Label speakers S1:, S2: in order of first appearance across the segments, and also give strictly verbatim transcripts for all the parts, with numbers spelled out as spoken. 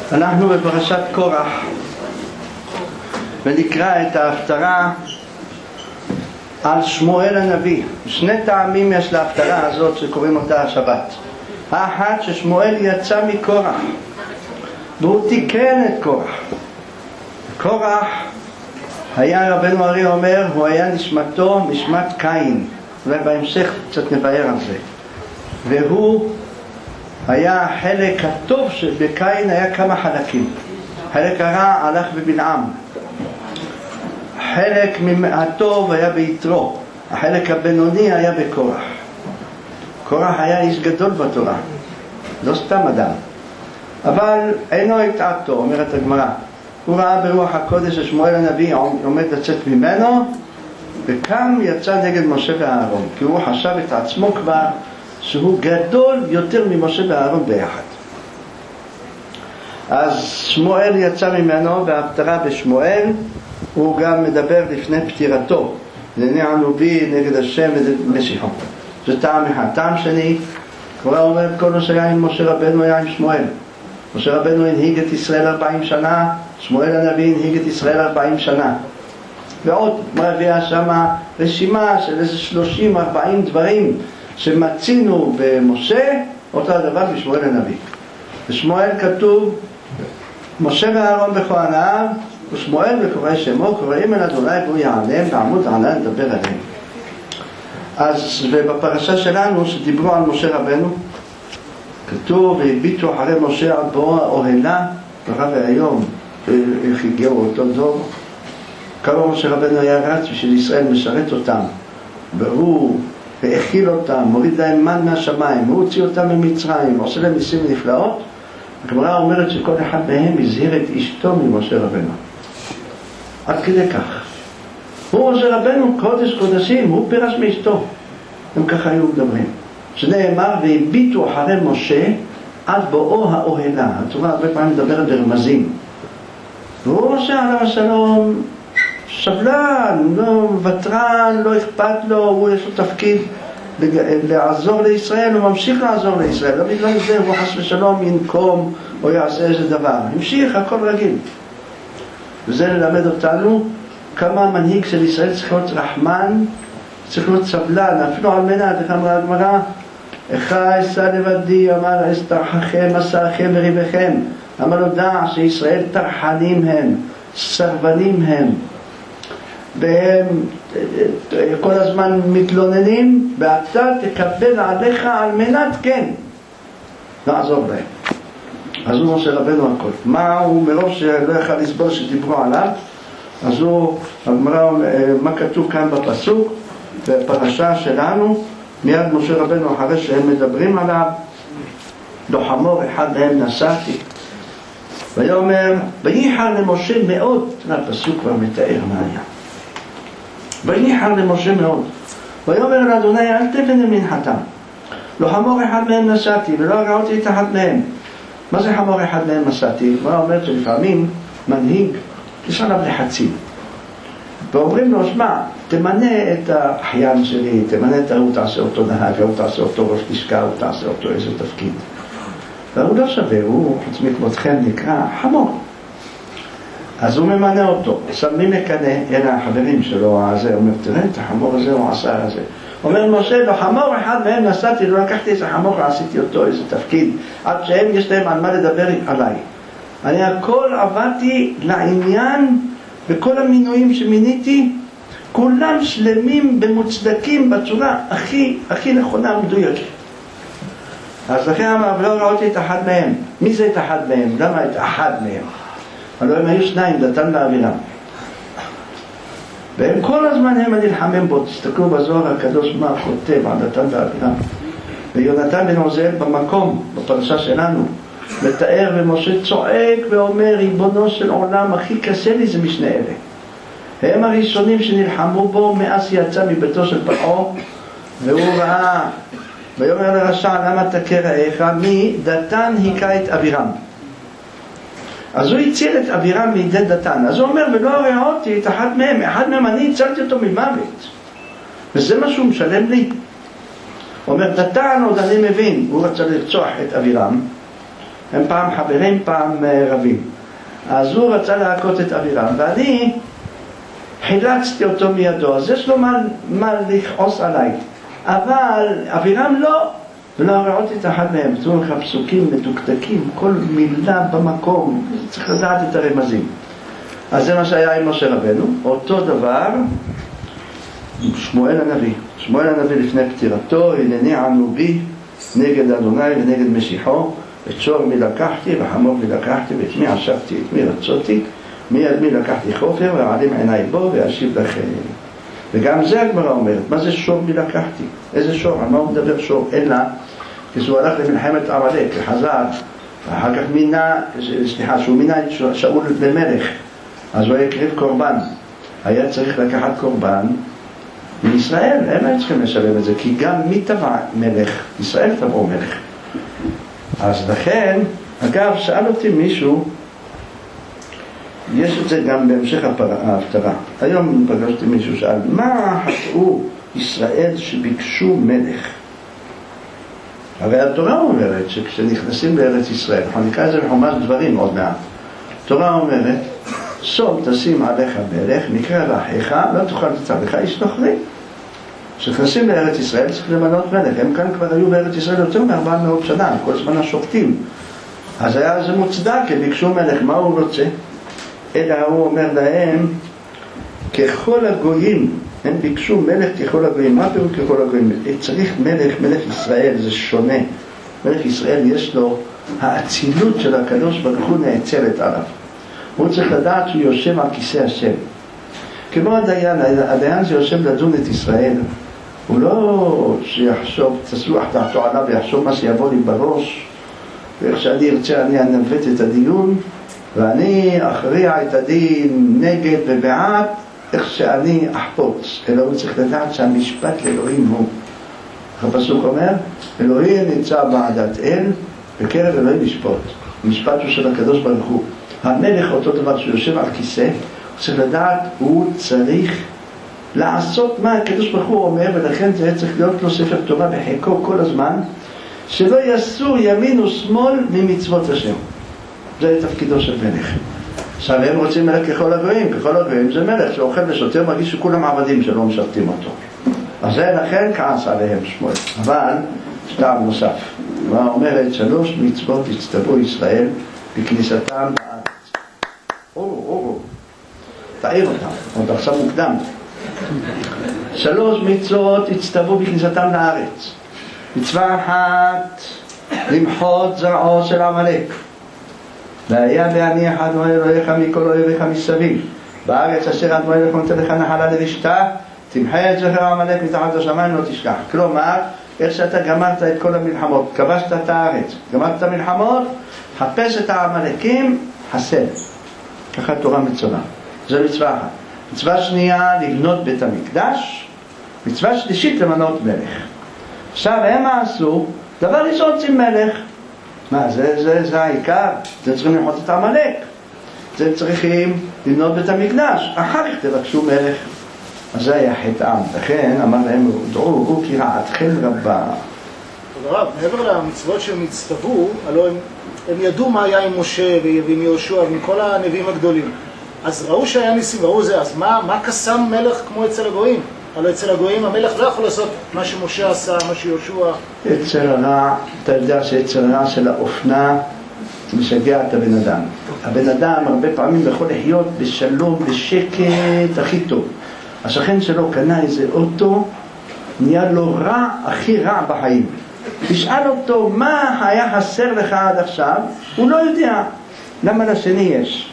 S1: אנחנו בפרשת קורח ונקרא את ההפטרה על שמואל הנביא. שני טעמים יש להפטרה הזאת שקוראים אותה השבת. האחד ששמואל יצא מקורח והוא תיקן את קורח. קורח היה, רבנו ארי אומר, הוא היה נשמתו נשמת קין, אולי בהמשך קצת נבהר על זה. והוא היה החלק הטוב שבקין, היה כמה חלקים. החלק הרע הלך בבלעם, החלק הטוב היה ביתרו, החלק הבינוני היה בקורח. קורח היה איש גדול בתורה, לא סתם אדם, אבל אינו התעתו, אומרת הגמרא. הוא ראה ברוח הקודש ששמואל הנביא עומד לצאת ממנו, וקם יצא נגד משה ואהרון, כי הוא חשב את עצמו כבר שהוא גדול יותר ממשה ואהרון ביחד. אז שמואל יצא ממנו, וההפטרה בשמואל הוא גם מדבר לפני פטירתו, לנענו בי נגד השם ומשיחו. זה טעם אחד. טעם שני, כבר אומר כל מה שהיה עם משה רבנו היה עם שמואל. משה רבנו הנהיג את ישראל ארבעים שנה, שמואל הנביא הנהיג את ישראל ארבעים שנה. ועוד מביאה שם רשימה של איזה שלושים ארבעים דברים שמצינו במשה, אותו הדבר בשמואל הנביא. בשמואל כתוב משה ואהרון בכהניו ושמואל וקורא שמו קוראים אל אדוני והוא יעלם בעמוד ענן לדבר עליהם. אז ובפרשה שלנו שדיברו על משה רבנו כתוב והביטו אחרי משה עד בואו האוהלה, ורב היום איך הגיעו אותו דור, כמה משה רבנו היה רץ בשביל ישראל, משרת אותם, והוא והאכיל אותם, מוריד להם מן מהשמיים, הוא הוציא אותם ממצרים, עושה להם ניסים ונפלאות. הגמרא אומרת שכל אחד מהם הזהיר את אשתו ממשה רבנו, עד כדי כך. הוא משה רבנו קודש קודשים, הוא פירש מאשתו. הם ככה היו מדברים, שנאמר והביטו אחרי משה עד בואו האוהלה. התורה הרבה פעמים מדברת ברמזים. והוא משה עליו השלום סבלן, לא ותרן, לא אכפת לו, הוא יש לו תפקיד לעזור לישראל, הוא ממשיך לעזור לישראל, לא בגלל זה הוא חס ושלום ינקום או יעשה איזה דבר, המשיך, הכל רגיל. וזה ללמד אותנו כמה המנהיג של ישראל צריך להיות רחמן, צריך להיות סבלן, אפילו על מנת, איך אמרה הגמרא, איכה אשא לבדי, אמר אסתרחכם עשאכם וריבכם, אמר לו דע שישראל טרחנים הם, סרבנים הם, והם כל הזמן מתלוננים, ואתה תקבל עליך על מנת כן לעזור להם. אז הוא משה רבנו הכל. מה הוא מראש שלא יכל לסבור שדיברו עליו, אז הוא, הגמרא, מה כתוב כאן בפסוק בפרשה שלנו, מיד משה רבנו אחרי שהם מדברים עליו, לא חמור אחד מהם נסעתי, ויאמר וייחר למשה מאוד. הפסוק כבר מתאר מה היה. וייחר למשה מאוד, ויאמר לאדוני אל תבן למנחתם, לא חמור אחד מהם נסעתי ולא ראיתי את אחד מהם. מה זה חמור אחד מהם נסעתי? מה אומר שלפעמים מנהיג יש עליו לחצים, ואומרים לו שמע, תמנה את האחיין שלי, תמנה את ההוא, תעשה אותו נהג, ההוא תעשה אותו ראש לשכה, ההוא תעשה אותו איזה תפקיד. והוא לא שווה, הוא חוץ מכבודכם נקרא חמור. אז הוא ממנה אותו, שמים מקנה, אלה החברים שלו, הזה, אומר תראה את החמור הזה הוא עשה הזה. אומר משה, בחמור אחד מהם נסעתי, לא לקחתי איזה חמור, עשיתי אותו איזה תפקיד, עד שהם יש להם על מה לדבר עליי. אני הכל עבדתי לעניין, וכל המינויים שמיניתי כולם שלמים ומוצדקים בצורה הכי הכי נכונה ומדויקת. אז לכן אמר ולא ראיתי את אחד מהם. מי זה את אחד מהם? למה את אחד מהם? הלוא הם היו שניים, דתן ואבירם, והם כל הזמן הם נלחמים בו. תסתכלו בזוהר הקדוש מה כותב על דתן ואבירם. ויונתן בן עוזיאל במקום בפרשה שלנו מתאר, ומשה צועק ואומר ריבונו של עולם, הכי קשה לי זה משני אלה. הם הראשונים שנלחמו בו מאז יצא מביתו של פרעה, והוא ראה ויאמר לרשע למה תכה רעך, מי דתן היכה את אבירם. אז הוא הציל את אבירם מידי דתן. אז הוא אומר ולא ראיתי את אחד מהם, אחד מהם אני הצלתי אותו ממוות, וזה מה שהוא משלם לי. הוא אומר דתן עוד אני מבין, הוא רצה לרצוח את אבירם, הם פעם חברים, פעם רבים. אז הוא רצה להכות את אבירם, ואני חילצתי אותו מידו, אז יש לו מה, מה לכעוס עליי. אבל אבירם לא, ולא ראיתי את אחד מהם, תראו לך פסוקים מדוקדקים, כל מילה במקום, צריך לדעת את הרמזים. אז זה מה שהיה עם משה רבנו. אותו דבר שמואל הנביא. שמואל הנביא לפני פטירתו, הנני ענו בי נגד אדוני ונגד משיחו, את שור מי לקחתי וחמור מי לקחתי ואת מי עשבתי את מי רצותי, מיד מי לקחתי חופר ועלים עיניי בו ואשיב לכם. וגם זה הגמרא אומרת, מה זה שור מי לקחתי? איזה שור? על מה הוא מדבר שור? אלא כשהוא הלך למלחמת עמלק וחזר, ואחר כך מינה, סליחה, שהוא מינה את שאול למלך, אז הוא הקריב קורבן. היה צריך לקחת קורבן מישראל, הם היו צריכים לשלם את זה, כי גם מי טבע מלך? ישראל טבעו מלך. אז לכן, אגב, שאל אותי מישהו, יש את זה גם בהמשך ההפטרה. היום פגשתי מישהו שאל, מה חטאו ישראל שביקשו מלך? הרי התורה אומרת שכשנכנסים לארץ ישראל, אנחנו נקרא את זה בחומש דברים עוד מעט. התורה אומרת, סום תשים עליך מלך, נקרא לאחיך, לא תוכל לצלך איש נוכרי. כשנכנסים לארץ ישראל צריך למנות מלך. הם כאן כבר היו בארץ ישראל יותר מ-ארבע מאות שנה, כל זמן השופטים. אז היה זה מוצדק, הם ביקשו מלך, מה הוא רוצה? אלא הוא אומר להם, ככל הגויים, הם ביקשו מלך ככל הגויים. מה פירוש ככל הגויים? צריך מלך, מלך ישראל, זה שונה. מלך ישראל יש לו, האצילות של הקדוש ברוך הוא נעצרת עליו. הוא צריך לדעת שהוא יושב על כיסא השם. כמו הדיין, הדיין שיושב לדון את ישראל, הוא לא שיחשוב, תסלוח תחתו עליו ויחשוב מה שיבוא לי בראש, ואיך שאני ארצה אני אנווט את הדיון, ואני אכריע את הדין נגד ובעד, איך שאני אחפוץ. אלא הוא צריך לדעת שהמשפט לאלוהים הוא. הפסוק אומר, אלוהים נמצא בעדת אל, בקרב אלוהים לשפוט. המשפט הוא של הקדוש ברוך הוא. המלך אותו דבר שיושב על כיסא, הוא צריך לדעת, הוא צריך לעשות מה הקדוש ברוך הוא אומר, ולכן זה צריך להיות לו ספר תורה בחיקו כל הזמן, שלא יעשו ימין ושמאל ממצוות השם. זה תפקידו של מלך. עכשיו הם רוצים מלך ככל הגויים, ככל הגויים זה מלך שאוכל ושוטר, מרגיש שכולם עבדים שלא משרתים אותו. אז זה לכן כעס עליהם שמואל. אבל שטעם נוסף, מה אומרת? שלוש מצוות הצטוו ישראל בכניסתם לארץ. אורו, אורו, תאיר אותם, עוד עכשיו מוקדם. שלוש מצוות הצטוו בכניסתם לארץ. מצווה אחת, למחות זרעו של עמלק. והיה בהניח אדוני אלוהיך מכל אויביך מסביב, בארץ אשר אדוני אלוהיך נותן לך נחלה לרשתה, תמחה את זכר עמלק מתחת לשמיים, לא תשכח. כלומר, איך שאתה גמרת את כל המלחמות, כבשת את הארץ, גמרת את המלחמות, חפש את העמלקים, חסל. ככה תורה מצווה. זו מצווה אחת. מצווה שנייה, לבנות בית המקדש. מצווה שלישית, למנות מלך. עכשיו, הם עשו, דבר ראשון רוצים מלך. מה, זה, זה, זה העיקר. זה צריכים למחות את העמלק. זה צריכים לבנות בית המקדש. אחר כך תבקשו מלך. אז זה היה חטאם. לכן אמר להם, דעו, הוא כי רעתכם רבה.
S2: טוב הרב, מעבר למצוות שהם הצטוו, הלוא הם, הם ידעו מה היה עם משה ועם יהושע ועם כל הנביאים הגדולים. אז ראו שהיה ניסים, ראו זה, אז מה, מה קסם מלך כמו אצל הגויים? הלוא אצל הגויים המלך לא יכול לעשות מה שמשה עשה, מה שיהושע. אצל
S1: הרע, אתה יודע שאצל הרע של האופנה משגע את הבן אדם. הבן אדם הרבה פעמים יכול לחיות בשלום, בשקט הכי טוב. השכן שלו קנה איזה אוטו, נהיה לו רע, הכי רע בחיים. תשאל אותו מה היה חסר לך עד עכשיו, הוא לא יודע. למה לשני יש?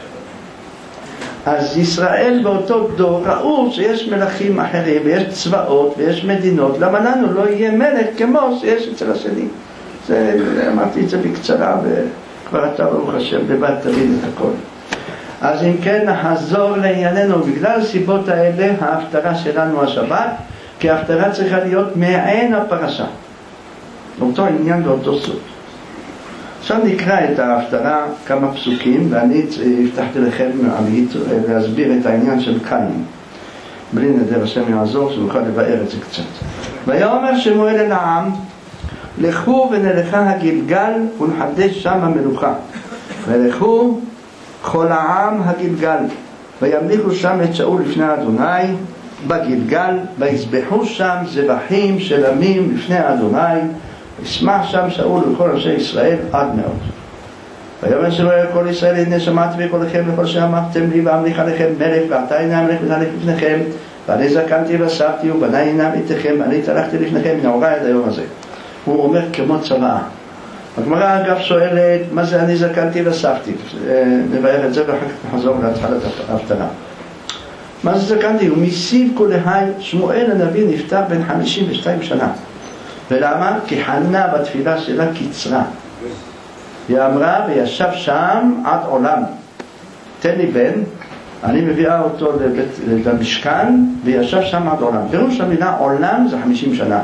S1: אז ישראל באותו דור ראו שיש מלכים אחרים ויש צבאות ויש מדינות. למה לנו לא יהיה מלך כמו שיש אצל השני? זה, אמרתי את זה בקצרה וכבר אתה ברוך השם לבד תבין את הכל. אז אם כן נחזור לענייננו. בגלל הסיבות האלה ההפטרה שלנו השבת, כי ההפטרה צריכה להיות מעין הפרשה, אותו עניין ואותו סוד. עכשיו נקרא את ההפטרה כמה פסוקים, ואני הבטחתי לכם להסביר את העניין של קין. בלי נדר השם יעזור שנוכל לבאר את זה קצת. ויאמר שמואל אל העם, לכו ונלכה הגלגל ונחדש שם המלוכה. ולכו כל העם הגלגל, וימליכו שם את שאול לפני אדוני בגלגל, ויזבחו שם זבחים של עמים לפני אדוני, ישמח שם שאול וכל אנשי ישראל עד מאוד. ויאמר שאול אל כל ישראל, הנה שמעתי בקולכם וכל שאמרתם לי, ואמליך עליכם מלך, ועתה הנה המלך ותהלך לפניכם, ואני זקנתי וסבתי ובניי אינם איתכם, אני צלחתי לפניכם מנעוריי עד היום הזה. הוא אומר כמו צוואה. הגמרא אגב שואלת, מה זה אני זקנתי וסבתי? נבהר את זה ואחר כך נחזור להתחלת ההפטרה. מה זה זקנתי? הוא מסיב כולהי, שמואל הנביא נפטר בן חמישים ושתיים שנה. ולמה? כי חנה בתפילה שלה קיצרה. היא אמרה וישב שם עד עולם. תן לי בן, אני מביאה אותו לבית, למשכן, וישב שם עד עולם. פירוש המילה עולם זה חמישים שנה.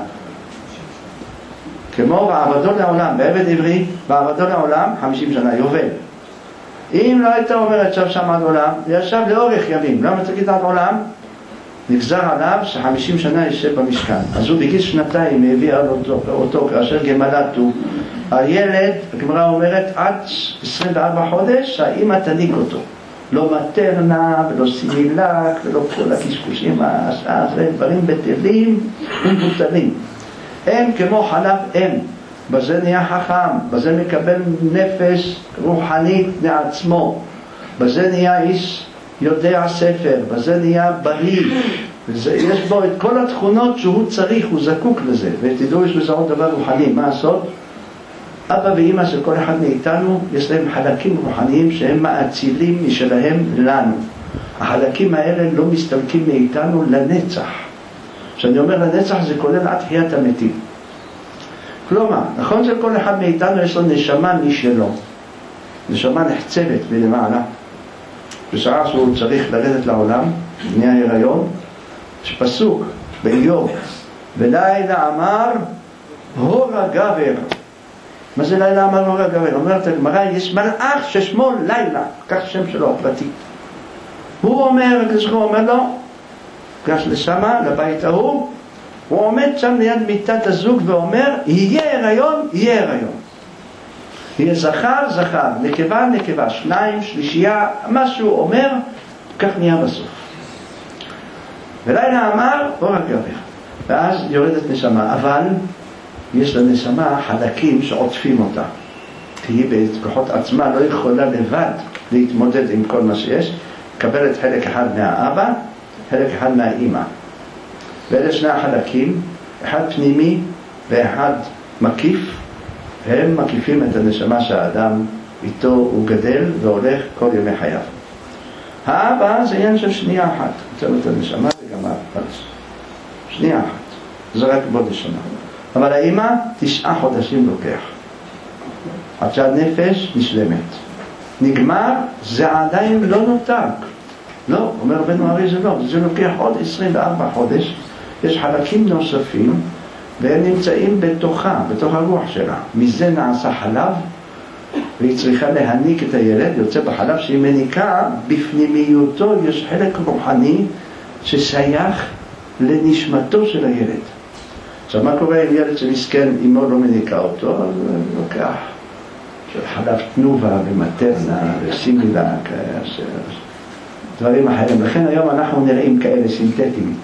S1: כמו בעבדו לעולם, בעבד עברי, בעבדו לעולם חמישים שנה, יובל. אם לא הייתה אומרת שב שם עד עולם, ישב לאורך ימים. למה תגיד עד עולם? נגזר עליו שחמישים שנה יישב במשכן. אז הוא בגיל שנתיים הביאה אותו, אותו כאשר גמלתו. הילד, הגמרא אומרת, עד עשרים וארבע חודש, האמא תניק אותו. לא מטרנה ולא סימילק ולא כל הקשקושים, זה דברים בטלים ומבוטלים. הם כמו חלב אם, בזה נהיה חכם, בזה מקבל נפש רוחנית מעצמו, בזה נהיה איש יודע ספר, בזה נהיה בריא, וזה, יש בו את כל התכונות שהוא צריך, הוא זקוק לזה. ותדעו, יש בזה עוד דבר רוחני, מה לעשות? אבא ואמא של כל אחד מאיתנו יש להם חלקים רוחניים שהם מאצילים משלהם לנו. החלקים האלה לא מסתלקים מאיתנו לנצח. כשאני אומר לנצח זה כולל עד תחיית המתים. כלומר, נכון שכל אחד מאיתנו יש לו נשמה משלו, נשמה נחצבת ולמעלה. בשעה שהוא צריך לרדת לעולם, בני ההיריון, יש פסוק באיוב, ולילה אמר הור הגבר. מה זה לילה אמר הור הגבר? אומרת הגמרא, יש מלאך ששמו לילה, כך שם שלו הפרטי. הוא אומר, הוא אומר לו, גש לשמה, לבית ההוא, הוא עומד שם ליד מיטת הזוג ואומר, יהיה הריון, יהיה הריון. יהיה זכר, זכר, נקבה, נקבה, שניים, שלישייה, מה שהוא אומר, כך נהיה בסוף. ולילה אמר, אור הגבר. ואז יורדת נשמה, אבל יש לנשמה חלקים שעוטפים אותה. כי היא בכוחות עצמה לא יכולה לבד להתמודד עם כל מה שיש, קבלת חלק אחד מהאבא, חלק אחד מהאמא. ואלה שני החלקים, אחד פנימי ואחד מקיף, הם מקיפים את הנשמה שהאדם איתו הוא גדל והולך כל ימי חייו. האבא זה עניין של שנייה אחת, יוצא לו את הנשמה וגם הפרץ. שנייה אחת, זה רק בו נשמה. אבל האמא תשעה חודשים לוקח, עד שהנפש נשלמת. נגמר, זה עדיין לא נותק. לא, אומר רבנו הרי זה לא, זה לוקח עוד עשרים וארבע חודש, יש חלקים נוספים, והם נמצאים בתוכה, בתוך הרוח שלה. מזה נעשה חלב, והיא צריכה להניק את הילד, יוצא בחלב שהיא מניקה, בפנימיותו יש חלק רוחני ששייך לנשמתו של הילד. עכשיו מה קורה עם ילד שמסכן, אמו לא מניקה אותו, אז הוא לוקח חלב תנובה ומטרנה וסימילק, דברים אחרים. לכן היום אנחנו נראים כאלה סינתטיים.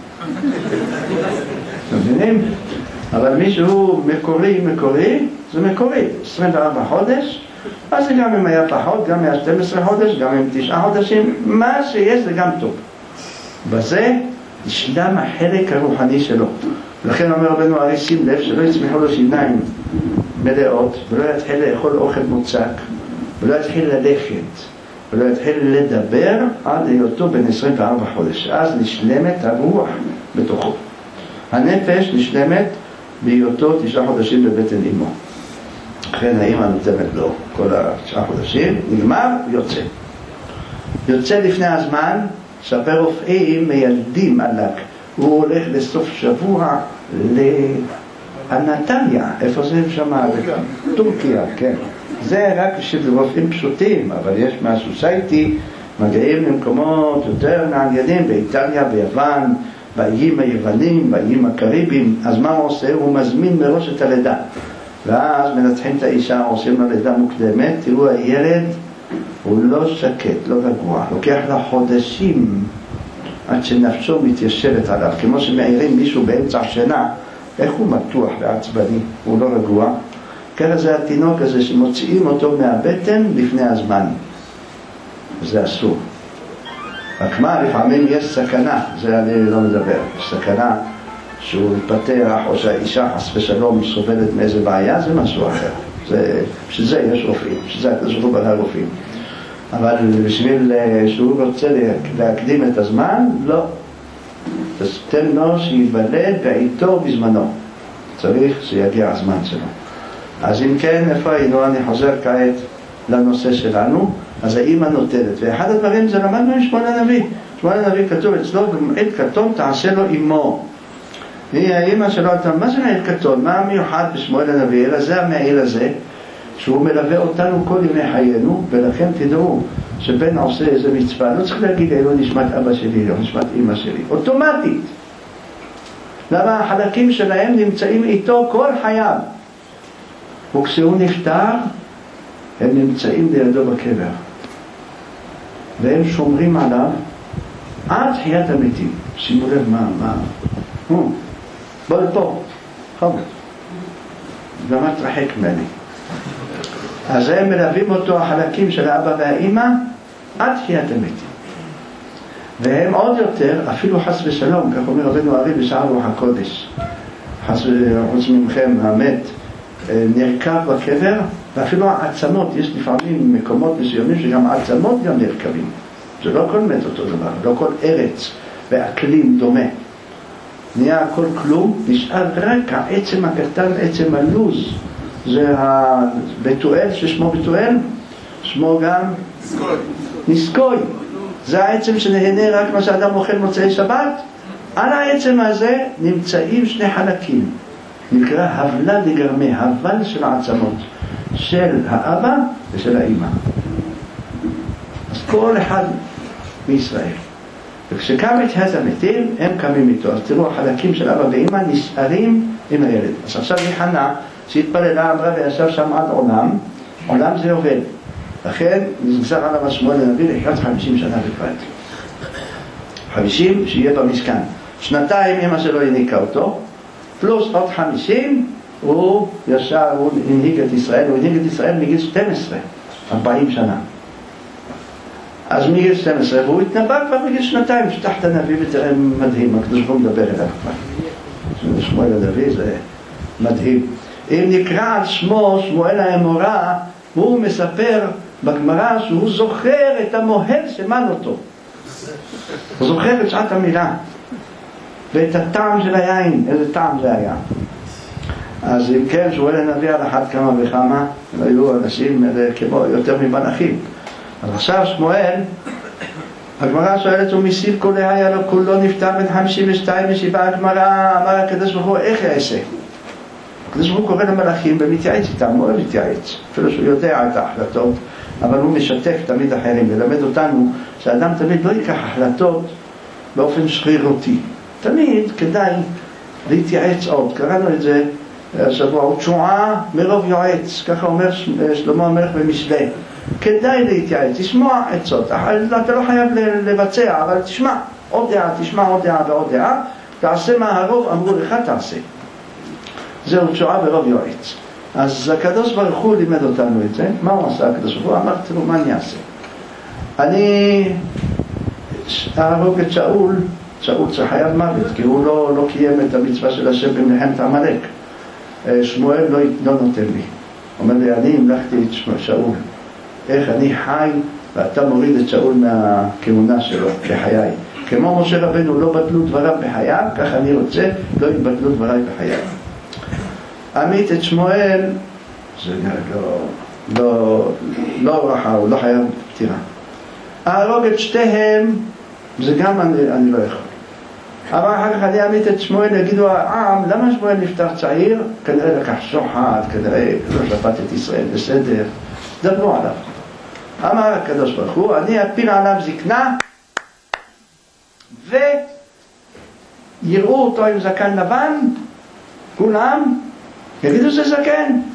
S1: מבינים? אבל מישהו מקורי, מקורי, זה מקורי. עשרים וארבע חודש, אז זה גם אם היה פחות, גם היה שנים עשר חודש, גם אם תשעה חודשים, מה שיש זה גם טוב. בזה ישלם החלק הרוחני שלו. לכן אומר רבנו הרי שים לב שלא יצמחו לו שיניים מלאות, ולא יתחיל לאכול אוכל מוצק, ולא יתחיל ללכת, ולא יתחיל לדבר עד היותו בן עשרים וארבע חודש. אז נשלמת הרוח בתוכו. הנפש נשלמת בהיותו תשעה חודשים בבטן אמו. לכן האמא נותנת לו כל התשעה חודשים, נגמר, יוצא. יוצא לפני הזמן, שפר רופאים מיילדים עליו. הוא הולך לסוף שבוע לאנטליה, איפה זה שם? טורקיה, כן. זה רק של רופאים פשוטים, אבל יש משהו סייטי, מגיעים למקומות יותר מעניינים, באיטליה, ביוון, באיים היוונים, באיים הקריבים. אז מה הוא עושה? הוא מזמין מראש את הלידה. ואז מנתחים את האישה, עושים לה לידה מוקדמת, תראו הילד הוא לא שקט, לא רגוע, לוקח לה חודשים עד שנפשו מתיישבת עליו, כמו שמעירים מישהו באמצע שינה, איך הוא מתוח ועצבני, הוא לא רגוע, ככה זה התינוק הזה שמוציאים אותו מהבטן לפני הזמן, וזה אסור. רק מה, לפעמים יש סכנה, זה אני לא מדבר, סכנה שהוא יתפתח או שהאישה חס ושלום סובלת מאיזה בעיה, זה משהו אחר. זה, בשביל זה יש רופאים, בשביל זה הקדוש ברוך הוא בנה רופאים. אבל בשביל שהוא רוצה להקדים את הזמן, לא. תן לו שיוולד בעיתו בזמנו. צריך שיגיע הזמן שלו. אז אם כן, איפה היינו? אני חוזר כעת לנושא שלנו. אז האמא נוטלת. ואחד הדברים זה למדנו עם שמואל הנביא. שמואל הנביא כתוב אצלו, במעיל קטון תעשה לו אמו. והיא האמא שלו, מה זה מעיל קטון? מה המיוחד בשמואל הנביא? אלא זה המעיל הזה, שהוא מלווה אותנו כל ימי חיינו, ולכן תדעו שבן עושה איזה מצווה, לא צריך להגיד לא נשמת אבא שלי, לא נשמת אמא שלי, אוטומטית. למה החלקים שלהם נמצאים איתו כל חייו, וכשהוא נפטר הם נמצאים לידו בקבר והם שומרים עליו עד תחיית המתים. שימו לב מה, מה בוא לפה חמוד, למה תרחק ממני? אז הם מלווים אותו, החלקים של האבא והאמא, עד תחיית המתים. והם עוד יותר, אפילו חס ושלום, כך אומר רבנו ארי בשער רוח הקודש, חס ממכם המת נרכב בקבר, ואפילו העצמות, יש לפעמים מקומות מסוימים שגם העצמות גם נרכבים. זה לא כל מת אותו דבר, לא כל ארץ ואקלים דומה. נהיה הכל כלום, נשאר רק העצם הקטן, עצם הלוז. זה הבתואל ששמו בתואל, שמו גם נסקוי. נסקוי. זה העצם שנהנה רק מה שאדם אוכל מוצאי שבת. על העצם הזה נמצאים שני חלקים. נקרא הבלה דגרמי, הבל של העצמות, של האבא ושל האמא. אז כל אחד מישראל. וכשקם תחיית המתים, הם קמים איתו. אז תראו, החלקים של אבא ואמא נשארים עם הילד. אז עכשיו יחנה, שהתפללה, אמרה וישב שם עד עולם, עולם זה יובל. לכן נגזר עליו שמואל הנביא לחיות חמישים שנה בלבד. חמישים שיהיה במשכן. שנתיים אמא שלו הניקה אותו, פלוס עוד חמישים, הוא ישר, הוא הנהיג את ישראל, הוא הנהיג את ישראל מגיל שתים עשרה, ארבעים שנה. אז מגיל שתים עשרה, והוא התנבא כבר בגיל שנתיים, שתח את הנביא ותראה מדהים, הקדוש ברוך הוא מדבר אליו כבר. שמואל הנביא זה מדהים. אם נקרא על שמו שמואל האמורא, הוא מספר בגמרא שהוא זוכר את המוהל שמן אותו. הוא זוכר את שעת המילה ואת הטעם של היין, איזה טעם זה היה. אז אם כן, שמואל הנביא על אחת כמה וכמה, היו אנשים כמו יותר ממלאכים. אז עכשיו שמואל, הגמרא שואלת, הוא מסיב כולי היה לו כולו נפטר בן חמישים ושתיים משיבה. הגמרא אמר הקדוש ברוך הוא, איך יעשה? הקדוש ברוך הוא קורא למלאכים ומתייעץ איתם, הוא לא מתייעץ, אפילו שהוא יודע את ההחלטות, אבל הוא משתף תמיד אחרים, ולמד אותנו שאדם תמיד לא ייקח החלטות באופן שרירותי. תמיד כדאי להתייעץ עוד. קראנו את זה השבוע, הוא תשועה מרוב יועץ, ככה אומר שלמה המלך במשלי. כדאי להתייעץ, תשמע עצות, אתה לא חייב לבצע, אבל תשמע עוד דעה, תשמע עוד דעה ועוד דעה, תעשה מה הרוב אמרו לך תעשה. זהו תשועה ברוב יועץ. אז הקדוש ברוך הוא לימד אותנו את זה. מה הוא עשה הקדוש ברוך הוא? אמר, תראו מה אני אעשה. אני אהרוג את שאול, שאול שחייב מוות, כי הוא לא, לא קיים את המצווה של השם במלחמת עמלק. שמואל לא, לא נותן לי. אומר לי, אני המלכתי את שאול. איך אני חי ואתה מוריד את שאול מהכהונה שלו כחיי. כמו משה רבנו לא בטלו דבריו בחייו, כך אני רוצה, לא יתבטלו דבריי בחייו. עמית את שמואל, זה לא, לא, לא ברכה, הוא לא חייב פתירה. אהרוג את שתיהם, זה גם אני, אני לא יכול. אבל אחר כך אני עמית את שמואל, יגידו העם, למה שמואל נפטר צעיר? כנראה לקח שוחד, כנראה לא שפט את ישראל, בסדר, דברו עליו. אמר הקדוש ברוך הוא, אני אפיל עליו זקנה, ויראו אותו עם זקן לבן, כולם, יגידו זה זקן,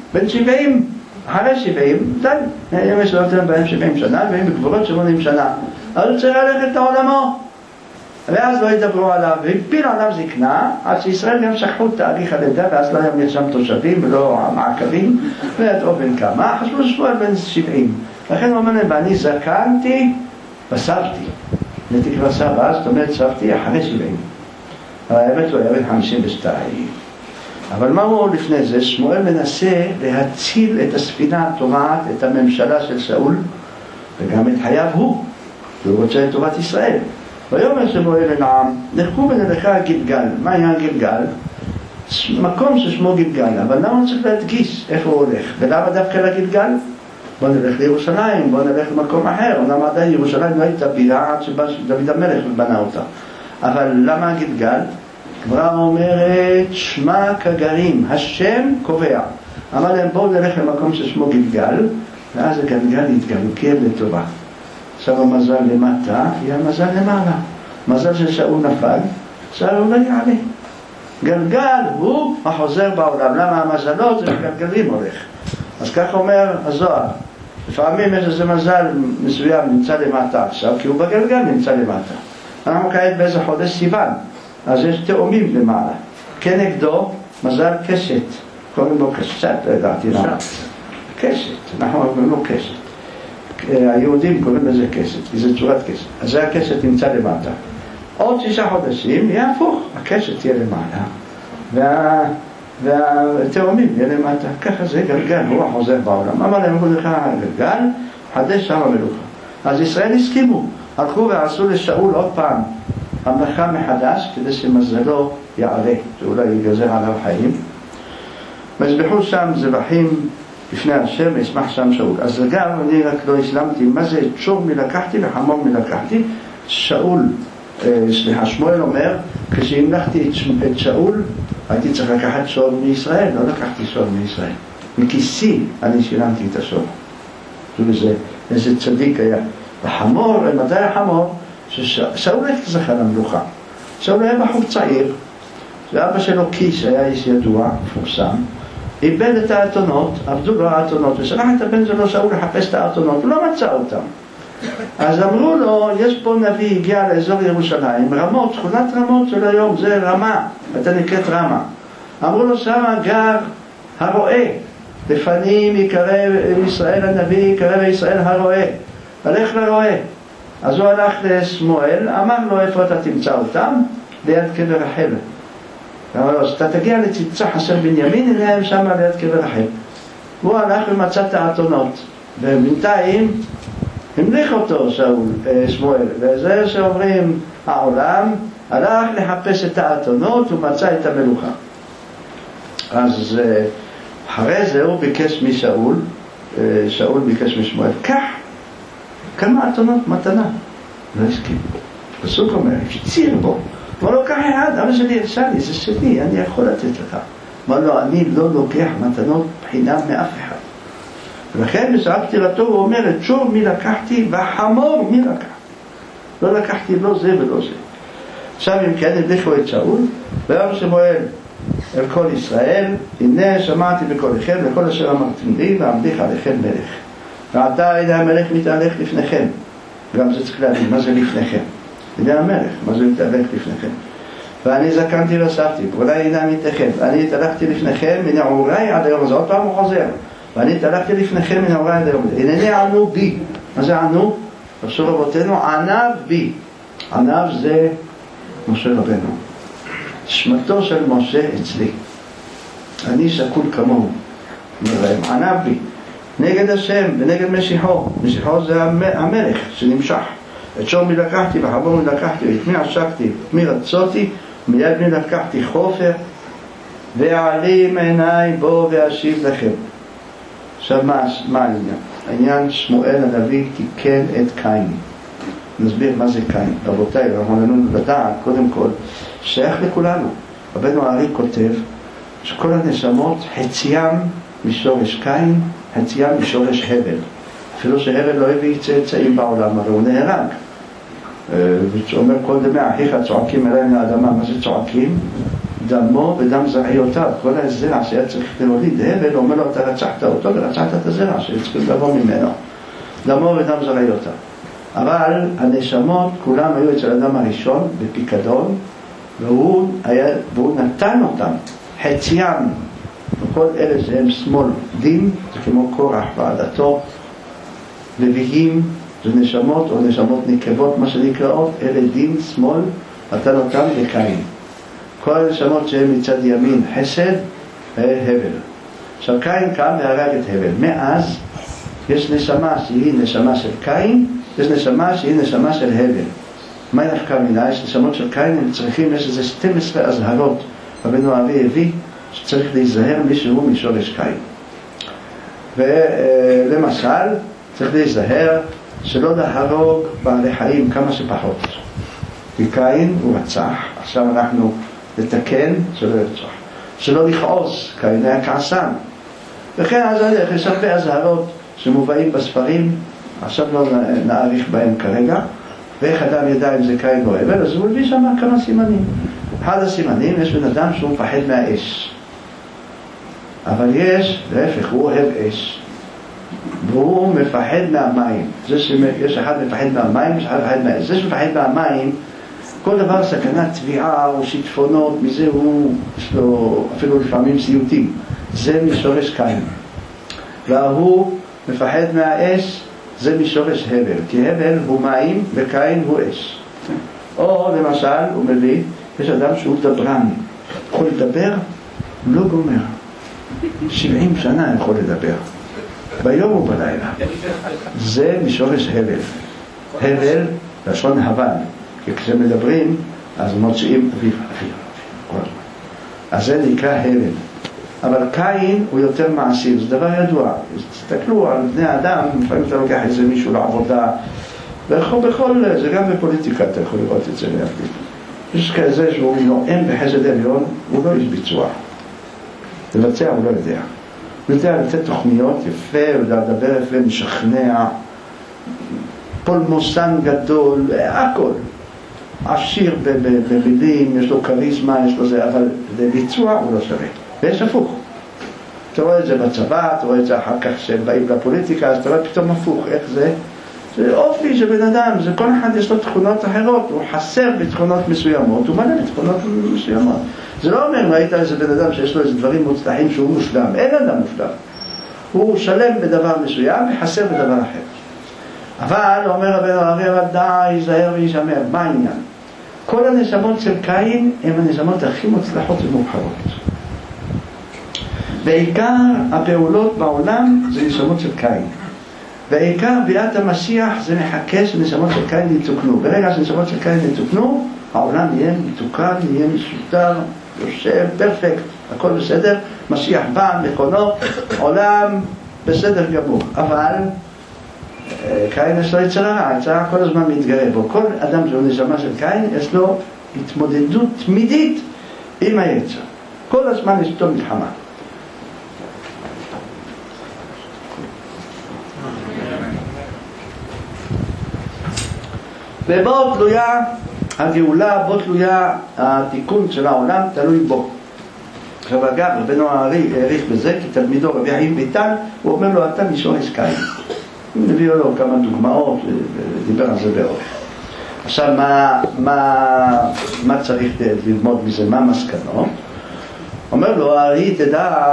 S1: בן שבעים, אחרי שבעים, די, היום יש לו יותר בהם שבעים שנה, והם בגבולות שמונים שנה. אז הוא צריך ללכת לעולמו. ואז לא ידברו עליו, והפיל עליו זקנה, עד שישראל גם שכחו תאריך הלידה, ואז לא היה שם תושבים ולא מעקבים, וידעו בן כמה, חשבו שמואל בן שבעים. לכן הוא אומר להם, ואני זקנתי וסבתי. לתקווה סבא, זאת אומרת סבתי אחרי שבעים. האמת הוא היה בן חמישים ושתיים. אבל מה הוא לפני זה? שמואל מנסה להציל את הספינה הטומאת, את הממשלה של שאול, וגם את חייו הוא, והוא רוצה את טובת ישראל. ויאמר שמואל אל העם, לכו ונלכה גילגל. מה היה גילגל? מקום ששמו גילגל, אבל למה הוא צריך להדגיש איפה הוא הולך? ולמה דווקא לגילגל? בוא נלך לירושלים, בוא נלך למקום אחר. למה עדיין ירושלים לא הייתה בירה עד שבא דוד המלך ובנה אותה. אבל למה גילגל? כבר אומרת שמה כגרים, השם קובע. אמר להם בואו נלך למקום ששמו גילגל, ואז הגלגל יתגלגל לטובה. עכשיו המזל למטה, יהיה המזל למעלה. מזל של שאול נפל, שאול לא יעלה. גלגל הוא החוזר בעולם. למה המזלות זה גלגלים הולך? אז כך אומר הזוהר. לפעמים יש איזה מזל מסוים נמצא למטה עכשיו, כי הוא בגלגל נמצא למטה. אנחנו כעת באיזה חודש סיוון, אז יש תאומים למעלה. כנגדו מזל קשת. קוראים לו קשת, לא ידעתי למה. קשת, אנחנו אומרים לו קשת. היהודים קוראים לזה קשת, כי זה צורת קשת. אז זה הקשת נמצא למטה. עוד שישה חודשים יהיה הפוך, הקשת תהיה למעלה, וה... והתאומים יהיה למטה. ככה זה גלגל, הוא החוזר בעולם. אמר להם, אמרו לך גלגל, חדש שם המלוכה. אז ישראל הסכימו, הלכו ועשו לשאול עוד פעם המלאכה מחדש, כדי שמזלו יעלה, שאולי יגזר עליו חיים. מזבחו שם זבחים לפני השם, וישמח שם שאול. אז גם אני רק לא השלמתי מה זה צ'ור מלקחתי וחמור מלקחתי. שאול, סליחה, שמואל אומר, כשהמלכתי את שאול הייתי צריך לקחת שור מישראל, לא לקחתי שור מישראל, מכיסי אני שילמתי את השור. איזה, איזה צדיק היה. החמור, מתי החמור? ששאול היה זכה למלוכה. שאול היה בחור צעיר, ואבא שלו קיש היה איש ידוע, מפורסם, איבד את האתונות, עבדו לו האתונות, ושלח את הבן שלו שאול לחפש את האתונות, הוא לא מצא אותם. אז אמרו לו, יש פה נביא, הגיע לאזור ירושלים, רמות, שכונת רמות של היום, זה רמה, אתה נקראת רמה. אמרו לו, שמה גר הרועה, לפנים יקרא ישראל הנביא, יקרא בישראל הרועה, הלך לרועה. אז הוא הלך לשמואל, אמר לו, איפה אתה תמצא אותם? ליד קבר רחל. אמר לו, אז אתה תגיע לצבצה חסר בנימין, הנה הם שם ליד קבר רחל. הוא הלך ומצא את האתונות, ובינתיים המליך אותו שאול, שמואל, וזה שאומרים העולם, הלך לחפש את האתונות ומצא את המלוכה. אז אחרי זה הוא ביקש משאול, שאול ביקש משמואל, קח כמה אתונות מתנה. לא הסכים. פסוק אומר, הפציר בו. אמר לו, קח אחד, אבא שלי הרשה לי, זה שלי, אני יכול לתת לך. אמר לו, אני לא לוקח מתנות בחינם מאף אחד. ולכן בשעה פטירתו הוא אומר, את שור מי לקחתי והחמור מי לקחתי. לא לקחתי לא זה ולא זה. עכשיו אם כן הבליחו את שאול, ויאמר שמואל אל כל ישראל, הנה שמעתי בקולכם וכל אשר אמרתם לי, ואמליך עליכם מלך. ועתה הנה המלך מתהלך לפניכם. גם זה צריך להבין, מה זה לפניכם? הנה המלך, מה זה מתהלך לפניכם? ואני זקנתי וסבתי, ואולי הנה עמיתכם, ואני התהלכתי לפניכם מנעוריי עד היום, אז עוד פעם הוא חוזר. ואני התהלכתי לפניכם מנעוריי עד היום, הנני ענו בי. מה זה ענו? פרשו רבותינו, ענב בי. ענב זה משה רבנו. שמתו של משה אצלי. אני שקול כמוהו. ענב בי. נגד השם ונגד משיחו. משיחו זה המלך שנמשך. את שור מי לקחתי וחמור מי לקחתי, ואת מי עשקתי, את מי רצותי, מיד מי לקחתי חופר, ואעלים עיניי בו ואשיב לכם. עכשיו מה, מה העניין? העניין שמואל הנביא תיקן את קין. נסביר מה זה קין. רבותיי, אנחנו לנו לדעת, קודם כל, שייך לכולנו. רבנו הארי כותב שכל הנשמות חציים משורש קין, חציים משורש הבל. אפילו שהבל לא הביא צאצאים בעולם, הרי הוא נהרג. ואומר כל דמי אחיך צועקים אליי מהאדמה. מה זה צועקים? דמו ודם זרעיותיו, כל הזרע שהיה צריך להוליד, הבל אומר לו אתה רצחת אותו ורצחת את הזרע שצריך לבוא ממנו, דמו ודם זרעיותיו. אבל הנשמות כולם היו אצל אדם הראשון בפיקדון, והוא, היה, והוא נתן אותם, חציים, וכל אלה שהם שמאל דין, זה כמו קורח ועדתו, לוויים, זה נשמות או נשמות נקבות, מה שנקראות, אלה דין שמאל, נתן אותם לקין. כל הנשמות שהם מצד ימין חסד, הבל. עכשיו קין קם והרג את הבל. מאז יש נשמה שהיא נשמה של קין, יש נשמה שהיא נשמה של הבל. מה נפקא מינה? יש נשמות של קין, הם צריכים, יש איזה שתים עשרה אזהרות רבנו הארי הביא שצריך להיזהר מישהו משורש קין. ולמשל צריך להיזהר שלא להרוג בעלי חיים כמה שפחות. כי קין הוא רצח, עכשיו אנחנו לתקן שלא ירצח. שלא לכעוס, קין היה כעסן. וכן אז יש הרבה אזהרות שמובאים בספרים, עכשיו לא נאריך בהם כרגע, ואיך אדם ידע אם זה קין או הבל, אז הוא מביא שם כמה סימנים. אחד הסימנים, יש בן אדם שהוא מפחד מהאש. אבל יש, להפך, הוא אוהב אש. והוא מפחד מהמים. זה שיש אחד מפחד מהמים, יש אחד מפחד מהאש. זה שמפחד מהמים, כל דבר סכנת תביעה או שיטפונות, מזה הוא, יש לו אפילו לפעמים סיוטים. זה משורש קין. והוא מפחד מהאש, זה משורש הבל. כי הבל הוא מים וקין הוא אש. או למשל, הוא מביא, יש אדם שהוא דברן. יכול לדבר, לא גומר. שבעים שנה יכול לדבר. ביום ובלילה. זה משורש הבל. הבל, לשון הבל. כי כשמדברים, אז מוצאים אביב, אביב, אביב. אז זה נקרא הבל. אבל קין הוא יותר מעשי, זה דבר ידוע. תסתכלו על בני האדם, לפעמים אתה לוקח איזה מישהו לעבודה, ובכל, בכל, זה גם בפוליטיקה אתה יכול לראות את זה להבדיל. יש כזה שהוא נואם בחסד עליון, הוא לא איש ביצוע. לבצע הוא לא יודע. הוא יודע לתת תוכניות יפה, הוא יודע לדבר יפה, משכנע, פולמוסן גדול, הכל. עשיר במילים, יש לו קריזמה, יש לו זה, אבל לביצוע הוא לא שווה. ויש הפוך. אתה רואה את זה בצבא, אתה רואה את זה אחר כך שהם באים לפוליטיקה, אז אתה רואה פתאום הפוך. איך זה? זה אופי של בן אדם, זה כל אחד יש לו תכונות אחרות, הוא חסר בתכונות מסוימות, הוא מלא בתכונות מסוימות. זה לא אומר, ראית איזה בן אדם שיש לו איזה דברים מוצלחים שהוא מושלם, אין אדם מושלם. הוא שלם בדבר מסוים וחסר בדבר אחר. אבל, אומר רבנו הארי, אבל די, זהר וישמר, מה העניין? כל הנשמות של קין הן הנשמות הכי מוצלחות ומובחרות. בעיקר הפעולות בעולם זה נשמות של קין. בעיקר ביאת המשיח זה מחכה שנשמות של קין יתוקנו. ברגע שנשמות של קין יתוקנו, העולם יהיה מתוקן, יהיה מסודר, יושב, פרפקט, הכל בסדר, משיח בא, מכונו, עולם בסדר גמור. אבל קין יש לו יצר הרע, יצר הרע כל הזמן מתגרה בו. כל אדם שהוא נשמה של קין יש לו התמודדות תמידית עם היצר. כל הזמן יש לו מלחמה. ובו תלויה הגאולה, בו תלויה התיקון של העולם, תלוי בו. עכשיו אגב, רבנו הארי העריך בזה, כי תלמידו רבי חיים ויטל, הוא אומר לו, אתה משורש קין. הוא מביא לו כמה דוגמאות, ודיבר על זה באורך. עכשיו, מה, מה, מה צריך ללמוד מזה, מה מסקנו? אומר לו, הארי תדע